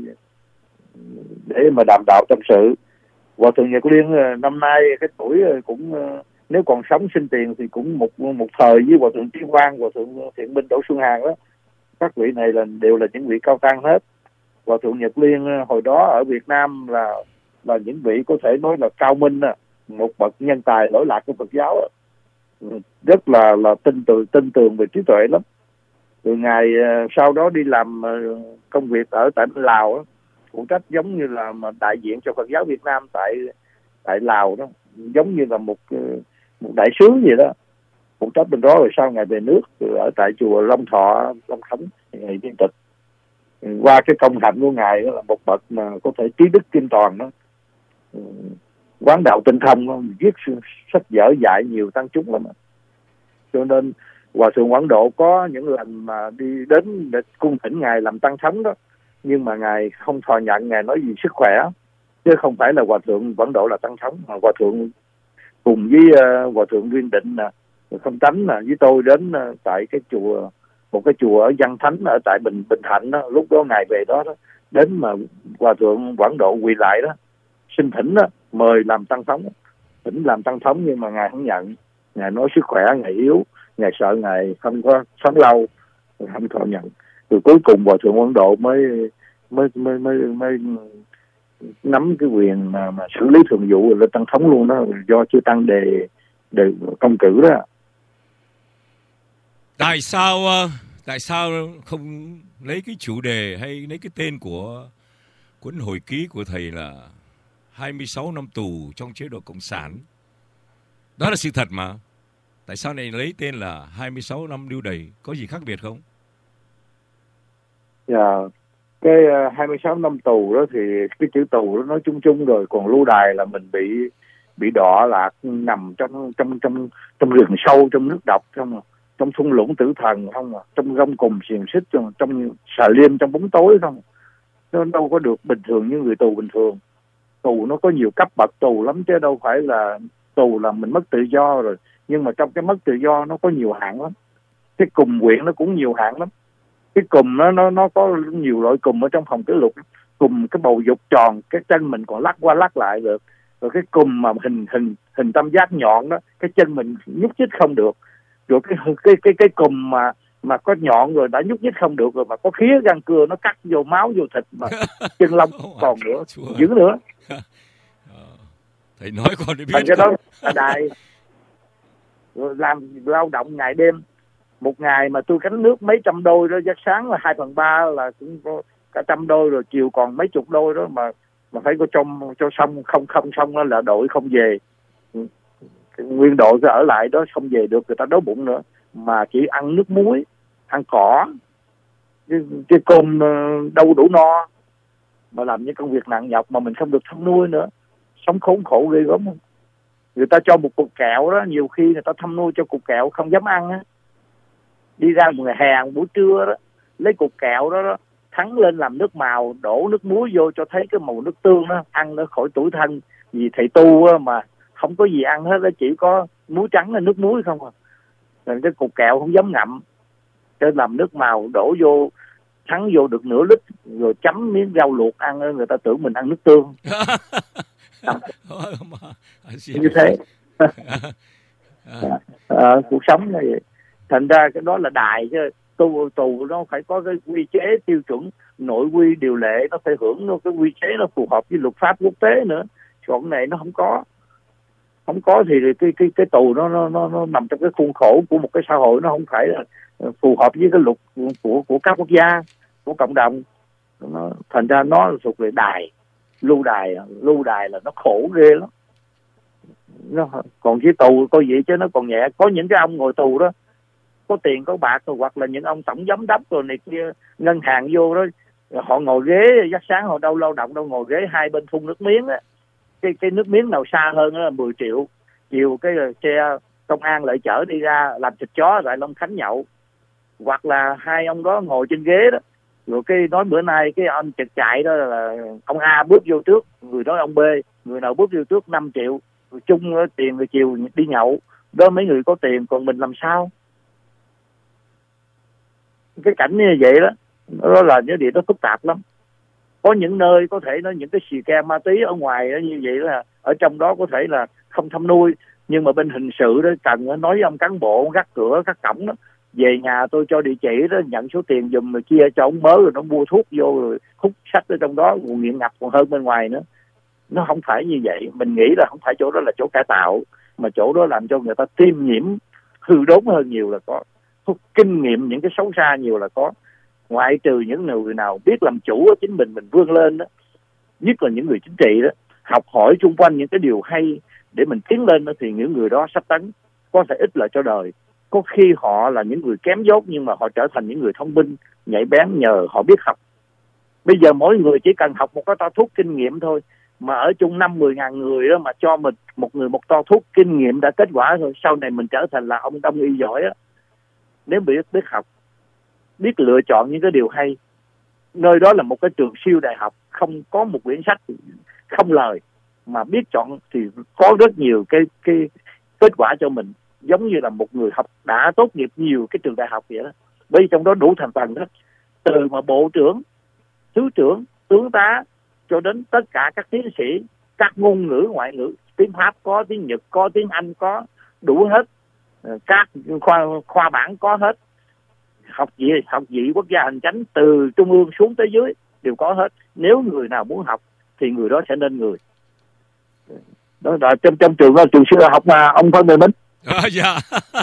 để mà đàm đạo tâm sự. Hòa thượng Nhật Liên năm nay cái tuổi cũng, nếu còn sống sinh tiền thì cũng một một thời với Hòa thượng Trí Quang, Hòa thượng Thiện Minh, Đỗ Xuân Hàn đó. Các vị này là đều là những vị cao tăng hết. Hòa thượng Nhật Liên hồi đó ở Việt Nam là là những vị có thể nói là cao minh, một bậc nhân tài lỗi lạc của Phật giáo, rất là là tin tường tin tường về trí tuệ lắm. Rồi ngài sau đó đi làm công việc ở tại Lào, phụ trách giống như là mà đại diện cho Phật giáo Việt Nam tại tại Lào đó, giống như là một một đại sứ gì đó, phụ trách bên đó. Rồi sau ngài về nước, rồi ở tại chùa Long Thọ, Long Khánh, ngài viên tịch. Qua cái công hạnh của ngài đó là một bậc mà có thể trí đức kim toàn đó, quán đạo tinh thông, viết sách vở dạy nhiều tăng chúng lắm. Cho nên Hòa thượng Quảng Độ có những lần mà đi đến để cung thỉnh ngài làm tăng thống đó, nhưng mà ngài không thọ nhận, ngài nói gì sức khỏe, chứ không phải là Hòa thượng Quảng Độ là tăng thống. Mà Hòa thượng cùng với uh, Hòa thượng Viên Định nè, Không Tánh nè, với tôi đến uh, tại cái chùa, một cái chùa ở Văn Thánh ở tại Bình Bình Thạnh đó. Lúc đó ngài về đó, đó đến mà Hòa thượng Quảng Độ quỳ lại đó, xin thỉnh đó, mời làm tăng thống, thỉnh làm tăng thống, nhưng mà ngài không nhận. Ngài nói sức khỏe ngài yếu, ngài sợ ngài không có sống lâu, không thọ nhận. Rồi cuối cùng Hòa thượng Quảng Độ mới mới mới mới, mới nắm cái quyền mà, mà xử lý thường vụ lên tăng thống luôn đó, do chưa tăng đề đề công cử đó. Tại sao tại sao không lấy cái chủ đề hay lấy cái tên của cuốn hồi ký của thầy là hai mươi sáu năm tù trong chế độ cộng sản? Đó là sự thật mà. Tại sao này lấy tên là hai mươi sáu năm lưu đày? Có gì khác biệt không? Dạ, cái uh, hai mươi sáu năm tù đó thì cái chữ tù đó nói chung chung rồi, còn lưu đày là mình bị bị đọa lạc nằm trong trong trong trong rừng sâu, trong nước độc, trong trong thung lũng tử thần không à, trong gông cùng xiềng xích, trong trong xà liêm, trong bóng tối không. Nó đâu có được bình thường như người tù bình thường. Tù nó có nhiều cấp bậc tù lắm, chứ đâu phải là tù là mình mất tự do rồi. Nhưng mà trong cái mất tự do nó có nhiều hạng lắm. Cái cùm quyện nó cũng nhiều hạng lắm. Cái cùm nó nó nó có nhiều loại cùm ở trong phòng kỷ lục. Cùm cái bầu dục tròn, cái chân mình còn lắc qua lắc lại được. Rồi cái cùm mà hình hình hình tam giác nhọn đó, cái chân mình nhúc nhích không được. Rồi cái cái cái cái cùm mà mà có nhọn rồi đã nhúc nhích không được rồi, mà có khía răng cưa nó cắt vô máu vô thịt mà chân lông còn nữa, dữ nữa. Thầy nói con để biết. Thành cái đó là đại rồi làm lao động ngày đêm. Một ngày mà tôi cánh nước mấy trăm đôi đó, giấc sáng là hai phần ba là cũng có cả trăm đôi, rồi chiều còn mấy chục đôi đó, mà mà phải có trong cho xong, không không xong đó là đội không về. Nguyên đội sẽ ở lại đó, không về được, người ta đói bụng nữa, mà chỉ ăn nước muối, ăn cỏ, cái, cái cơm đâu đủ no, mà làm những công việc nặng nhọc mà mình không được thăm nuôi nữa, sống khốn khổ ghê gớm. Người ta cho một cục kẹo đó, nhiều khi người ta thăm nuôi cho cục kẹo không dám ăn á, đi ra một ngày hè một buổi trưa đó, lấy cục kẹo đó, đó thắng lên làm nước màu, đổ nước muối vô cho thấy cái màu nước tương đó, ăn nó khỏi tủi thân. Vì thầy tu á, mà không có gì ăn hết đó, chỉ có muối trắng là nước muối không à. Rồi cái cục kẹo không dám ngậm, cho làm nước màu đổ vô, thắng vô được nửa lít, rồi chấm miếng rau luộc ăn, người ta tưởng mình ăn nước tương. Như thế. à, cuộc sống này vậy. Thành ra cái đó là đài chứ tù tù nó phải có cái quy chế tiêu chuẩn nội quy điều lệ, nó phải hưởng nó cái quy chế nó phù hợp với luật pháp quốc tế nữa. Còn này nó không có, không có thì cái cái cái tù nó nó nó nó nằm trong cái khuôn khổ của một cái xã hội, nó không phải là phù hợp với cái luật của của các quốc gia, của cộng đồng. Nó thành ra nó thuộc về đài, lưu đài, lưu đài là nó khổ ghê lắm. Nó còn cái tù coi vậy chứ nó còn nhẹ. Có những cái ông ngồi tù đó có tiền có bạc rồi, hoặc là những ông tổng giám đốc rồi này kia, ngân hàng vô đó, họ ngồi ghế giấc sáng họ đâu lao động đâu, ngồi ghế hai bên phun nước miếng á. Cái cái nước miếng nào xa hơn đó là mười triệu, chiều cái xe công an lại chở đi ra làm thịt chó tại Long Khánh nhậu. Hoặc là hai ông đó ngồi trên ghế đó, rồi cái nói bữa nay cái anh trực chạy đó là ông A bước vô trước, người đó ông B, người nào bước vô trước năm triệu, rồi chung tiền rồi chiều đi nhậu. Đó mấy người có tiền, còn mình làm sao? Cái cảnh như vậy đó, đó là những điều đó phức tạp lắm. Có những nơi có thể nó những cái xì ke ma túy ở ngoài đó, như vậy là ở trong đó có thể là không thăm nuôi, nhưng mà bên hình sự đó cần nói với ông cán bộ gác cửa gác cổng đó, về nhà tôi cho địa chỉ đó, nhận số tiền giùm rồi chia cho ông mới, rồi nó mua thuốc vô rồi hút sách ở trong đó, còn nghiện ngập còn hơn bên ngoài nữa. Nó không phải như vậy. Mình nghĩ là không phải chỗ đó là chỗ cải tạo, mà chỗ đó làm cho người ta tiêm nhiễm hư đốn hơn nhiều là có, kinh nghiệm những cái xấu xa nhiều là có. Ngoại trừ những người nào biết làm chủ của chính mình, mình vươn lên đó, nhất là những người chính trị đó, học hỏi xung quanh những cái điều hay để mình tiến lên đó, thì những người đó sắp tấn có thể ích lợi cho đời. Có khi họ là những người kém dốt, nhưng mà họ trở thành những người thông minh, nhạy bén nhờ họ biết học. Bây giờ mỗi người chỉ cần học một cái to thuốc kinh nghiệm thôi, mà ở chung năm mười ngàn người đó, mà cho mình một người một to thuốc kinh nghiệm đã kết quả rồi, sau này mình trở thành là ông đông y giỏi á. Nếu biết biết học, biết lựa chọn những cái điều hay, nơi đó là một cái trường siêu đại học, không có một quyển sách không lời, mà biết chọn thì có rất nhiều cái cái kết quả cho mình, giống như là một người học đã tốt nghiệp nhiều cái trường đại học vậy đó. Bởi vì trong đó đủ thành phần đó, từ mà bộ trưởng, thứ trưởng, tướng tá cho đến tất cả các tiến sĩ, các ngôn ngữ ngoại ngữ, tiếng Pháp có, tiếng Nhật có, tiếng Anh có, đủ hết. Các khoa khoa bản có hết. Học vị học vị quốc gia hành chánh từ trung ương xuống tới dưới đều có hết. Nếu người nào muốn học thì người đó sẽ nên người. Đó là trong trong trường trường sư học mà ông Phan Đình Minh. À, dạ.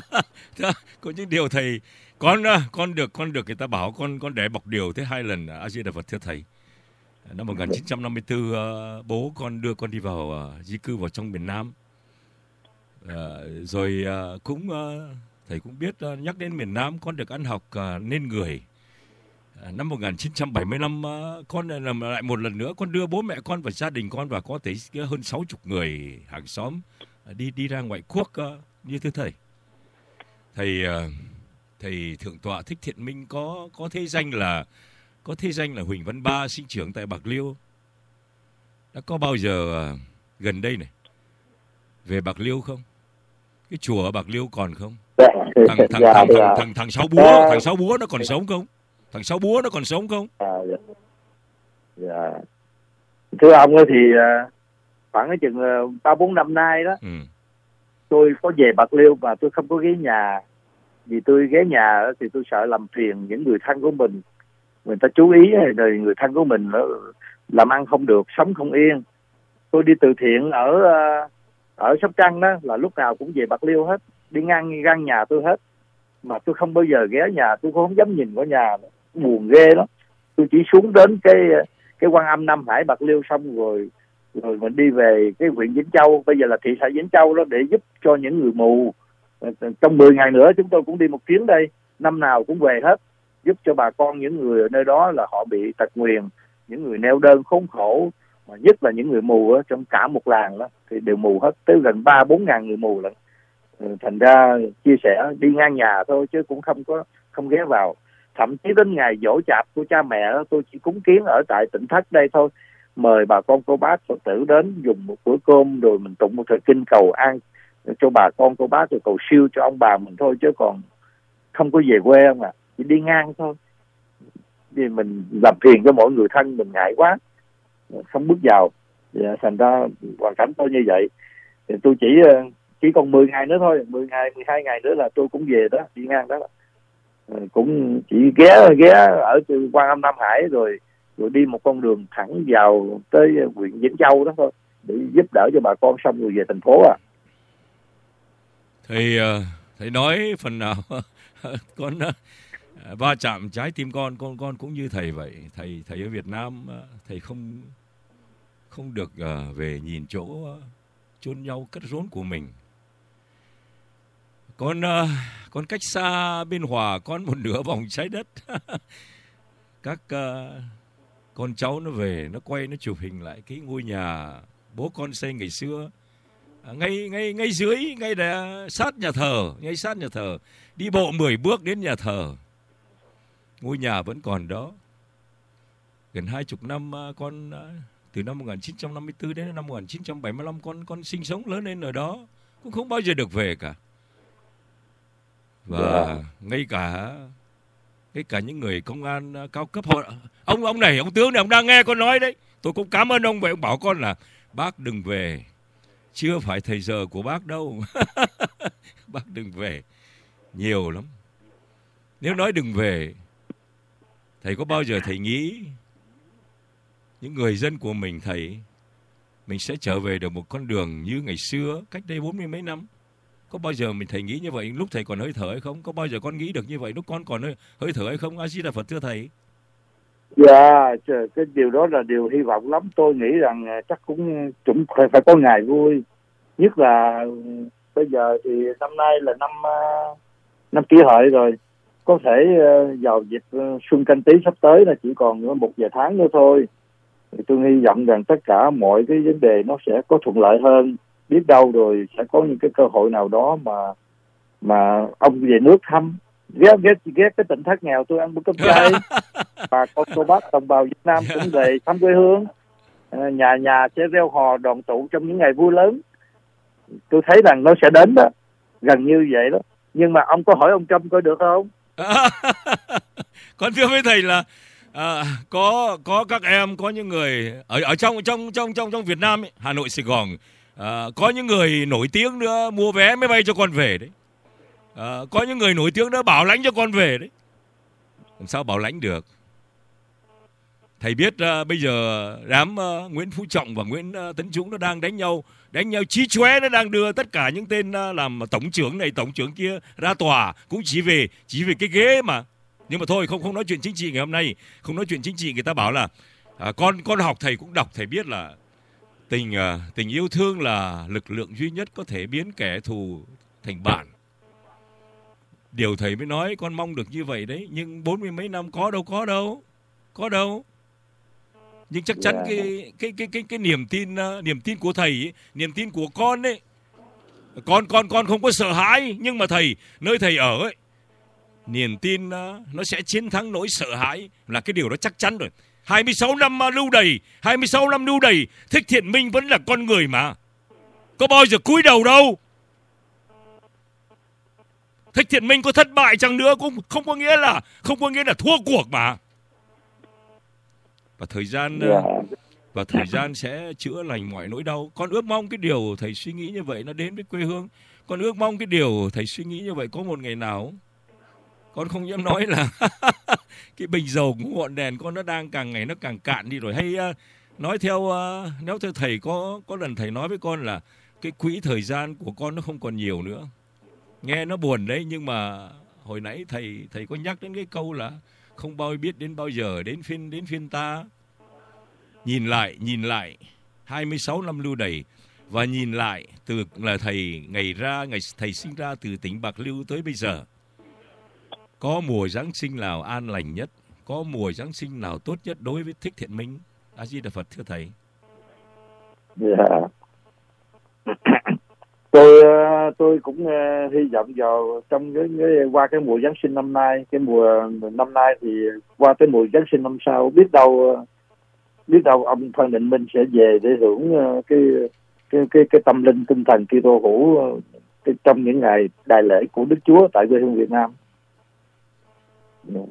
Có những điều thầy con con được con được người ta bảo con con để bọc điều thế hai lần. A Di Đà Phật thưa thầy. Năm một nghìn chín trăm năm mươi tư uh, bố con đưa con đi vào uh, di cư vào trong miền Nam. Uh, rồi uh, cũng uh, thầy cũng biết uh, nhắc đến miền Nam, con được ăn học uh, nên người. Uh, năm một nghìn chín trăm bảy mươi lăm uh, con làm lại một lần nữa, con đưa bố mẹ con và gia đình con và có tới hơn sáu mươi người hàng xóm uh, đi đi ra ngoại quốc. Uh, như thưa thầy, thầy uh, thầy thượng tọa Thích Thiện Minh có có thế danh là có thế danh là Huỳnh Văn Ba, sinh trưởng tại Bạc Liêu. Đã có bao giờ uh, gần đây này về Bạc Liêu không? Cái chùa ở Bạc Liêu còn không? Thằng thằng thằng thằng thằng, thằng, thằng Sáu Búa, thằng Sáu Búa nó còn sống không? Thằng Sáu Búa nó còn sống không? À, dạ. Dạ. Thưa ông thì uh, khoảng cái chừng ba bốn năm nay đó, ừ. tôi có về Bạc Liêu mà tôi không có ghé nhà. Vì tôi ghé nhà thì tôi sợ làm phiền những người thân của mình. Người ta chú ý rồi người thân của mình làm ăn không được, sống không yên. Tôi đi từ thiện ở ở Sóc Trăng đó là lúc nào cũng về Bạc Liêu hết, đi ngang ngang nhà tôi hết, mà tôi không bao giờ ghé nhà, tôi cũng không dám nhìn vào nhà nữa. Buồn ghê lắm. Tôi chỉ xuống đến cái cái Quan Âm Nam Hải Bạc Liêu xong rồi rồi mình đi về cái huyện Vĩnh Châu, bây giờ là thị xã Vĩnh Châu đó, để giúp cho những người mù. Trong mười ngày nữa chúng tôi cũng đi một chuyến đây, năm nào cũng về hết, giúp cho bà con những người ở nơi đó là họ bị tật nguyền, những người neo đơn khốn khổ, mà nhất là những người mù ở trong cả một làng đó thì đều mù hết, tới gần ba bốn ngàn người mù lận. Thành ra chia sẻ đi ngang nhà thôi chứ cũng không có không ghé vào. Thậm chí đến ngày giỗ chạp của cha mẹ đó, tôi chỉ cúng kiến ở tại Tỉnh Thất đây thôi, mời bà con cô bác Phật tử đến dùng một bữa cơm, rồi mình tụng một thời kinh cầu an cho bà con cô bác, rồi cầu siêu cho ông bà mình thôi, chứ còn không có về quê không à, chỉ đi ngang thôi. Vì mình làm phiền cho mọi người thân mình ngại quá, không bước vào. Thành ra hoàn cảnh tôi như vậy. Thì tôi chỉ chỉ còn mười ngày nữa thôi, mười ngày, mười hai ngày nữa là tôi cũng về đó, đi ngang đó. cũng chỉ ghé ghé ở từ Quan Âm Nam Hải rồi rồi đi một con đường thẳng vào tới huyện Vĩnh Châu đó thôi, để giúp đỡ cho bà con xong rồi về thành phố à. Thầy thầy nói phần nào con va chạm trái tim con, con con cũng như thầy vậy. Thầy thầy ở Việt Nam thầy không không được về nhìn chỗ chôn nhau cất rốn của mình. Con con cách xa Biên Hòa con một nửa vòng trái đất. Các uh, con cháu nó về, nó quay, nó chụp hình lại cái ngôi nhà bố con xây ngày xưa, à, ngay ngay ngay dưới, ngay là sát nhà thờ, ngay sát nhà thờ, đi bộ mười bước đến nhà thờ. Ngôi nhà vẫn còn đó. Gần hai chục năm con, từ năm một nghìn chín trăm năm mươi tư đến năm một nghìn chín trăm bảy mươi lăm con con sinh sống lớn lên ở đó, cũng không bao giờ được về cả. Và yeah. ngay cả ngay cả những người công an cao cấp, họ ông ông này, ông tướng này, ông đang nghe con nói đấy, tôi cũng cảm ơn ông vậy. Ông bảo con là bác đừng về, chưa phải thời giờ của bác đâu. Bác đừng về, nhiều lắm. Nếu nói đừng về, thầy có bao giờ thầy nghĩ những người dân của mình, thầy mình sẽ trở về được một con đường như ngày xưa cách đây bốn mươi mấy năm? Có bao giờ mình thầy nghĩ như vậy lúc thầy còn hơi thở hay không? Có bao giờ con nghĩ được như vậy lúc con còn hơi, hơi thở hay không? A Di Đà Phật thưa thầy. Dạ, yeah, cái điều đó là điều hy vọng lắm. Tôi nghĩ rằng chắc cũng cũng phải có ngày vui. Nhất là bây giờ thì năm nay là năm năm Kỷ Hợi rồi, có thể vào dịp Xuân Canh Tý sắp tới là chỉ còn một vài tháng nữa thôi. Thì tôi hy vọng rằng tất cả mọi cái vấn đề nó sẽ có thuận lợi hơn. Biết đâu rồi sẽ có những cái cơ hội nào đó mà mà ông về nước thăm, ghé ghé ghé cái tỉnh Thất nghèo tôi ăn bữa cơm chay. Bà con cô bác đồng bào Việt Nam cũng về thăm quê hương, nhà nhà sẽ reo hò đoàn tụ trong những ngày vui lớn. Tôi thấy rằng nó sẽ đến đó, gần như vậy đó. Nhưng mà ông có hỏi ông Trump coi được không? Con thưa với thầy là à, có có các em, có những người ở ở trong trong trong trong trong Việt Nam ấy, Hà Nội, Sài Gòn, à, có những người nổi tiếng nữa mua vé máy bay cho con về đấy. À, có những người nổi tiếng nữa bảo lãnh cho con về đấy. Làm sao bảo lãnh được? Thầy biết uh, bây giờ đám uh, Nguyễn Phú Trọng và Nguyễn uh, Tấn Dũng nó đang đánh nhau, đánh nhau chí chóe, nó đang đưa tất cả những tên uh, làm tổng trưởng này, tổng trưởng kia ra tòa, cũng chỉ về chỉ về cái ghế mà. Nhưng mà thôi, không không nói chuyện chính trị ngày hôm nay, không nói chuyện chính trị. Người ta bảo là uh, con con học thầy cũng đọc, thầy biết là tình uh, tình yêu thương là lực lượng duy nhất có thể biến kẻ thù thành bạn. Điều thầy mới nói con mong được như vậy đấy, nhưng bốn mươi mấy năm có đâu có đâu, có đâu. Nhưng chắc chắn yeah. cái cái cái cái cái niềm tin uh, niềm tin của thầy ấy, niềm tin của con ấy, con con con không có sợ hãi, nhưng mà thầy nơi thầy ở ấy, niềm tin uh, nó sẽ chiến thắng nỗi sợ hãi, là cái điều đó chắc chắn rồi. hai mươi sáu năm uh, lưu đày, hai mươi sáu năm lưu đày, Thích Thiện Minh vẫn là con người mà, có bao giờ cúi đầu đâu. Thích Thiện Minh có thất bại chăng nữa cũng không có nghĩa là không có nghĩa là thua cuộc mà. Và thời gian yeah. và thời gian sẽ chữa lành mọi nỗi đau. Con ước mong cái điều thầy suy nghĩ như vậy nó đến với quê hương. Con ước mong cái điều thầy suy nghĩ như vậy có một ngày nào. Con không dám nói là cái bình dầu của ngọn đèn con nó đang càng ngày nó càng cạn đi rồi. Hay uh, nói theo uh, nếu theo thầy có có lần thầy nói với con là cái quỹ thời gian của con nó không còn nhiều nữa. Nghe nó buồn đấy, nhưng mà hồi nãy thầy thầy có nhắc đến cái câu là không bao biết đến bao giờ đến phiên đến phiên ta. Nhìn lại, nhìn lại hai mươi sáu năm lưu đày, và nhìn lại từ là thầy ngày ra ngày thầy sinh ra từ tỉnh Bạc Liêu tới bây giờ. Có mùa Giáng sinh nào an lành nhất, có mùa Giáng sinh nào tốt nhất đối với Thích Thiện Minh? A Di Đà Phật thưa thầy. Dạ. Yeah. Tôi tôi cũng uh, hy vọng vào trong cái, cái qua cái mùa Giáng sinh năm nay, cái mùa năm nay thì qua cái mùa Giáng sinh năm sau, biết đâu biết đâu ông Phan Đình Minh sẽ về để hưởng uh, cái cái cái cái tâm linh tinh thần Kitô hữu uh, cái, trong những ngày đại lễ của Đức Chúa tại quê hương Việt Nam. Yeah.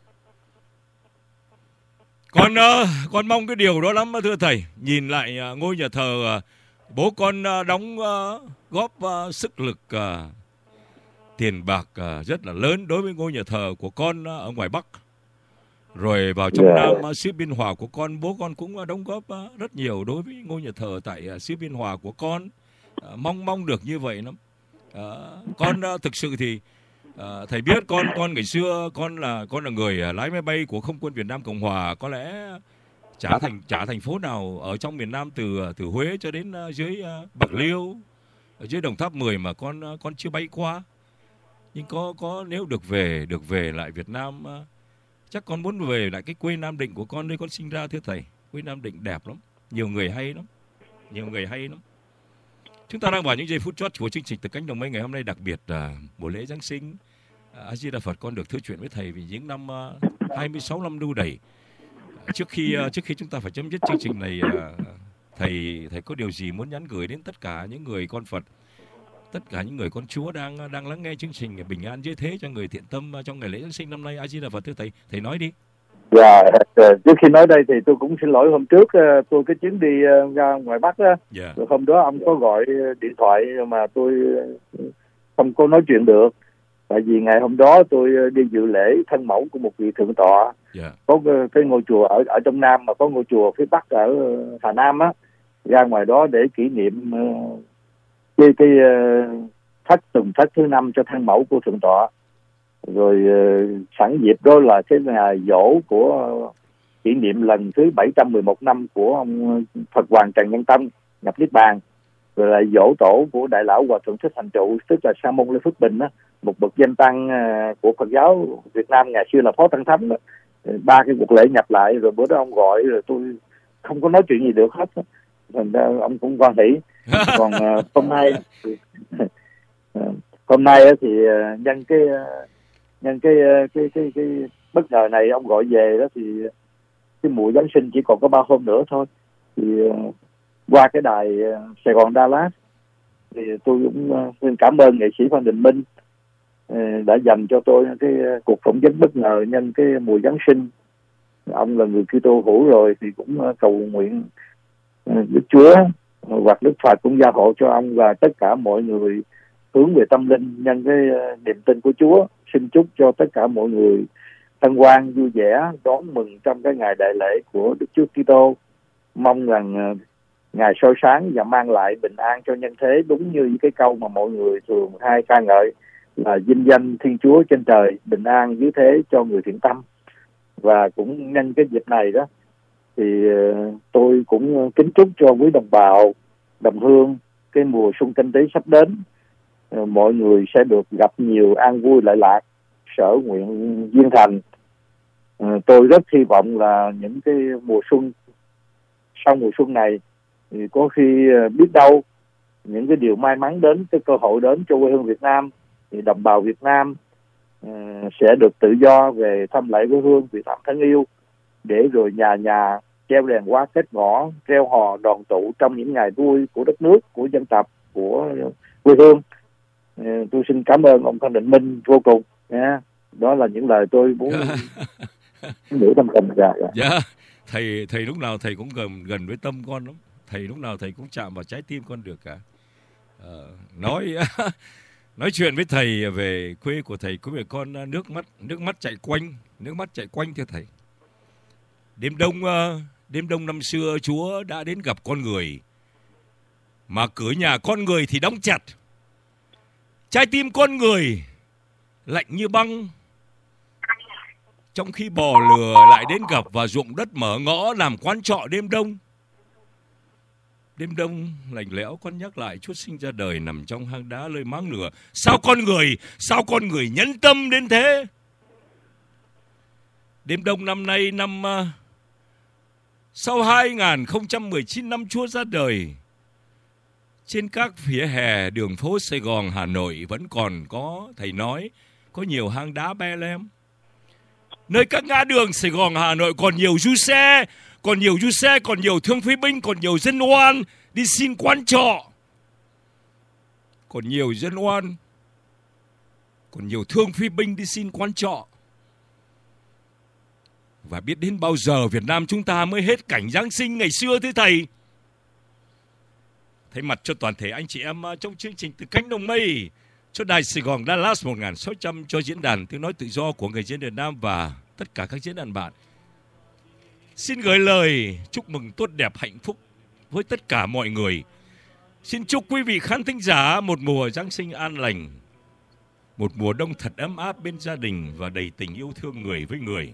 Con uh, con mong cái điều đó lắm thưa thầy. Nhìn lại uh, ngôi nhà thờ uh, bố con uh, đóng uh, góp uh, sức lực uh, tiền bạc uh, rất là lớn đối với ngôi nhà thờ của con uh, ở ngoài Bắc. Rồi vào trong Yeah. Nam uh, xứ Biên Hòa của con, bố con cũng uh, đóng góp uh, rất nhiều đối với ngôi nhà thờ tại uh, xứ Biên Hòa của con. Uh, mong mong được như vậy lắm. Uh, con uh, thực sự thì uh, thầy biết con con ngày xưa con là con là người uh, lái máy bay của Không quân Việt Nam Cộng Hòa, có lẽ chả thành chả thành phố nào ở trong miền Nam từ từ Huế cho đến uh, dưới uh, Bạc Liêu, ở dưới Đồng Tháp mười mà con uh, con chưa bay qua. Nhưng có có nếu được về được về lại Việt Nam, uh, chắc con muốn về lại cái quê Nam Định của con, nơi con sinh ra thưa thầy. Quê Nam Định đẹp lắm, nhiều người hay lắm, nhiều người hay lắm. Chúng ta đang vào những giây phút chót của chương trình Từ Cánh Đồng Mây ngày hôm nay, đặc biệt là mùa lễ Giáng sinh. A Di Đà Phật, con được thưa chuyện với thầy vì những năm uh, hai mươi sáu năm đu đầy. Uh, trước khi uh, trước khi chúng ta phải chấm dứt chương trình này, uh, thầy thầy có điều gì muốn nhắn gửi đến tất cả những người con Phật, tất cả những người con Chúa đang đang lắng nghe chương trình Bình An Giới Thế cho người thiện tâm trong ngày lễ Giáng sinh năm nay? A Di Đà Phật, thưa thầy, thầy nói đi. Dạ, trước khi nói đây thì tôi cũng xin lỗi, hôm trước tôi cái chuyến đi ra ngoài Bắc á, Yeah. rồi hôm đó ông có gọi điện thoại mà tôi không có nói chuyện được, tại vì ngày hôm đó tôi đi dự lễ thân mẫu của một vị thượng tọa. Yeah. Có cái, cái ngôi chùa ở ở trong Nam, mà có ngôi chùa phía Bắc ở Hà Nam á, ra ngoài đó để kỷ niệm uh, cái cái uh, thất tuần thất thứ năm cho thân mẫu của thượng tọa. Rồi uh, sẵn dịp đó là cái ngày giỗ của uh, kỷ niệm lần thứ bảy trăm mười một năm của ông Phật Hoàng Trần Nhân Tông nhập Niết Bàn, rồi là giỗ tổ của Đại lão Hòa thượng Thích Hành Trụ, tức là Sa môn Lê Phước Bình đó, một bậc danh tăng uh, của Phật giáo Việt Nam, ngày xưa là phó tăng thánh đó. Ba cái cuộc lễ nhập lại, rồi bữa đó ông gọi rồi tôi không có nói chuyện gì được hết, thành ra ông cũng quan hỷ. Còn uh, hôm nay hôm nay thì uh, nhân cái uh, nhân cái, uh, cái cái cái bất ngờ này ông gọi về đó, thì cái mùa Giáng sinh chỉ còn có ba hôm nữa thôi, thì uh, qua cái đài uh, Sài Gòn Đà Lạt thì tôi cũng uh, xin cảm ơn nghệ sĩ Phan Đình Minh uh, đã dành cho tôi cái uh, cuộc phỏng vấn bất ngờ nhân cái mùa Giáng sinh. Ông là người Kitô hữu rồi thì cũng uh, cầu nguyện uh, Đức Chúa uh, hoặc Đức Phật cũng gia hộ cho ông và tất cả mọi người hướng về tâm linh nhân cái uh, niềm tin của Chúa. Xin chúc cho tất cả mọi người hân hoan vui vẻ đón mừng trong cái ngày đại lễ của Đức Chúa Kitô. Mong rằng uh, ngày soi sáng và mang lại bình an cho nhân thế, đúng như cái câu mà mọi người thường hay ca ngợi là vinh danh Thiên Chúa trên trời, bình an dưới thế cho người thiện tâm. Và cũng nhân cái dịp này đó thì uh, tôi cũng kính chúc cho quý đồng bào đồng hương cái mùa xuân Canh Tý sắp đến, uh, mọi người sẽ được gặp nhiều an vui lợi lạc, sở nguyện viên thành. Uh, tôi rất hy vọng là những cái mùa xuân sau mùa xuân này thì có khi uh, biết đâu những cái điều may mắn đến, cái cơ hội đến cho quê hương Việt Nam, thì đồng bào Việt Nam uh, sẽ được tự do về thăm lại quê hương Việt Nam thân yêu, để rồi nhà nhà treo đèn hoa kết ngõ, reo hò đoàn tụ trong những ngày vui của đất nước, của dân tộc, của quê hương. Uh, tôi xin cảm ơn ông Phan Đình Minh vô cùng nha. Đó là những lời tôi muốn gửi tâm tình. Dạ, dạ. Dạ, thầy thầy lúc nào thầy cũng gần gần với tâm con lắm. Thầy lúc nào thầy cũng chạm vào trái tim con được cả. Ờ, nói nói chuyện với thầy về quê của thầy có vẻ con nước mắt nước mắt chạy quanh, nước mắt chạy quanh thưa thầy. Đêm đông đêm đông năm xưa Chúa đã đến gặp con người, mà cửa nhà con người thì đóng chặt. Trái tim con người lạnh như băng, trong khi bò lừa lại đến gặp và ruộng đất mở ngõ làm quán trọ đêm đông. Đêm đông lạnh lẽo con nhắc lại Chúa sinh ra đời nằm trong hang đá lơi máng lửa. Sao con người, sao con người nhẫn tâm đến thế? Đêm đông năm nay năm uh, sau hai không một chín năm Chúa ra đời, trên các vỉa hè đường phố Sài Gòn, Hà Nội vẫn còn có, thầy nói, có nhiều hang đá be lem. Nơi các ngã đường Sài Gòn, Hà Nội còn nhiều du xe, còn nhiều du xe, còn nhiều thương phế binh, còn nhiều dân oan đi xin quán trọ. Còn nhiều dân oan, còn nhiều thương phế binh đi xin quán trọ. Và biết đến bao giờ Việt Nam chúng ta mới hết cảnh Giáng sinh ngày xưa thế thầy? Thay mặt cho toàn thể anh chị em trong chương trình Từ Cánh Đồng Mây, cho Đài Sài Gòn Dallas một nghìn sáu trăm, cho diễn đàn tiếng nói tự do của người dân Việt Nam và tất cả các diễn đàn bạn. Xin gửi lời chúc mừng tốt đẹp hạnh phúc với tất cả mọi người. Xin chúc quý vị khán thính giả một mùa Giáng sinh an lành, một mùa đông thật ấm áp bên gia đình và đầy tình yêu thương người với người.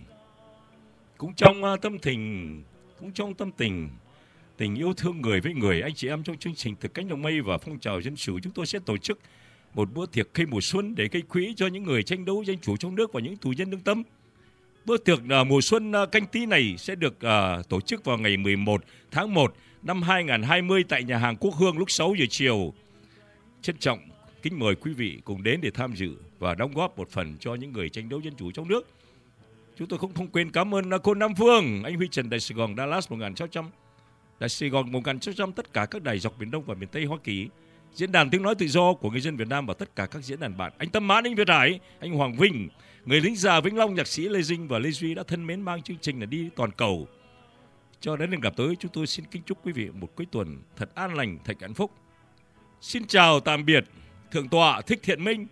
Cũng trong tâm tình, cũng trong tâm tình tình yêu thương người với người, anh chị em trong chương trình Từ Cánh Đồng Mây và Phong trào Dân chủ, chúng tôi sẽ tổ chức một bữa tiệc cây mùa xuân để gây quỹ cho những người tranh đấu dân chủ trong nước và những tù nhân lương tâm. Bữa tiệc uh, mùa xuân uh, Canh Tý này sẽ được uh, tổ chức vào ngày mười một tháng một năm hai nghìn không trăm hai mươi tại nhà hàng Quốc Hương lúc sáu giờ chiều. Trân trọng kính mời quý vị cùng đến để tham dự và đóng góp một phần cho những người tranh đấu dân chủ trong nước. Chúng tôi cũng không quên cảm ơn uh, cô Nam Phương, anh Huy Trần, Đài Sài Gòn Dallas một nghìn sáu trăm, Đài Sài Gòn một nghìn sáu trăm, tất cả các đài dọc miền Đông và miền Tây Hoa Kỳ, diễn đàn tiếng nói tự do của người dân Việt Nam và tất cả các diễn đàn bạn. Anh Tâm Mãn, anh Việt Hải, anh Hoàng Vinh, người lính già Vĩnh Long, nhạc sĩ Lê Dinh và Lê Duy đã thân mến mang chương trình là đi toàn cầu. Cho đến lần gặp tới, chúng tôi xin kính chúc quý vị một cuối tuần thật an lành, thật hạnh phúc. Xin chào tạm biệt Thượng tọa Thích Thiện Minh.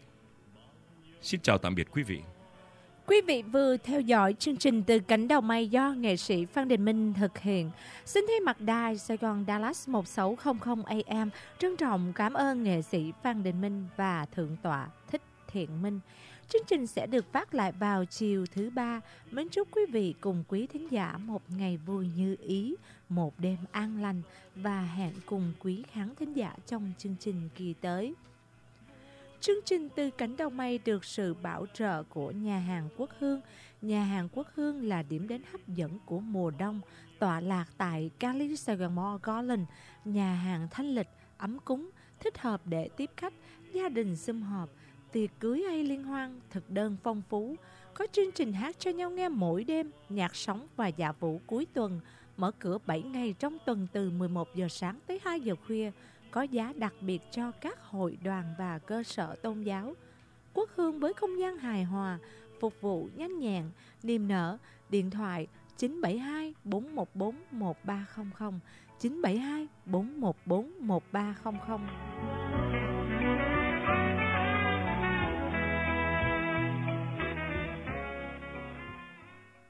Xin chào tạm biệt quý vị. Quý vị vừa theo dõi chương trình Từ Cánh Đồng Mây do nghệ sĩ Phan Đình Minh thực hiện. Xin thay mặt đài Sài Gòn Dallas một nghìn sáu trăm A M trân trọng cảm ơn nghệ sĩ Phan Đình Minh và Thượng tọa Thích Thiện Minh. Chương trình sẽ được phát lại vào chiều thứ ba. Mến chúc quý vị cùng quý thính giả một ngày vui như ý, một đêm an lành và hẹn cùng quý khán thính giả trong chương trình kỳ tới. Chương trình Từ Cánh Đồng Mây được sự bảo trợ của nhà hàng Quốc Hương. Nhà hàng Quốc Hương là điểm đến hấp dẫn của mùa đông, tọa lạc tại Cali Saigon Mall Garland, nhà hàng thanh lịch, ấm cúng, thích hợp để tiếp khách, gia đình sum họp, tiệc cưới hay liên hoan, thực đơn phong phú. Có chương trình hát cho nhau nghe mỗi đêm, nhạc sống và dạ vũ cuối tuần, mở cửa bảy ngày trong tuần từ mười một giờ sáng tới hai giờ khuya. Có giá đặc biệt cho các hội đoàn và cơ sở tôn giáo. Quốc Hương với không gian hài hòa, phục vụ nhanh nhẹn, niềm nở. Điện thoại chín bảy hai bốn một bốn một ba không không, chín bảy hai bốn một bốn một ba không không.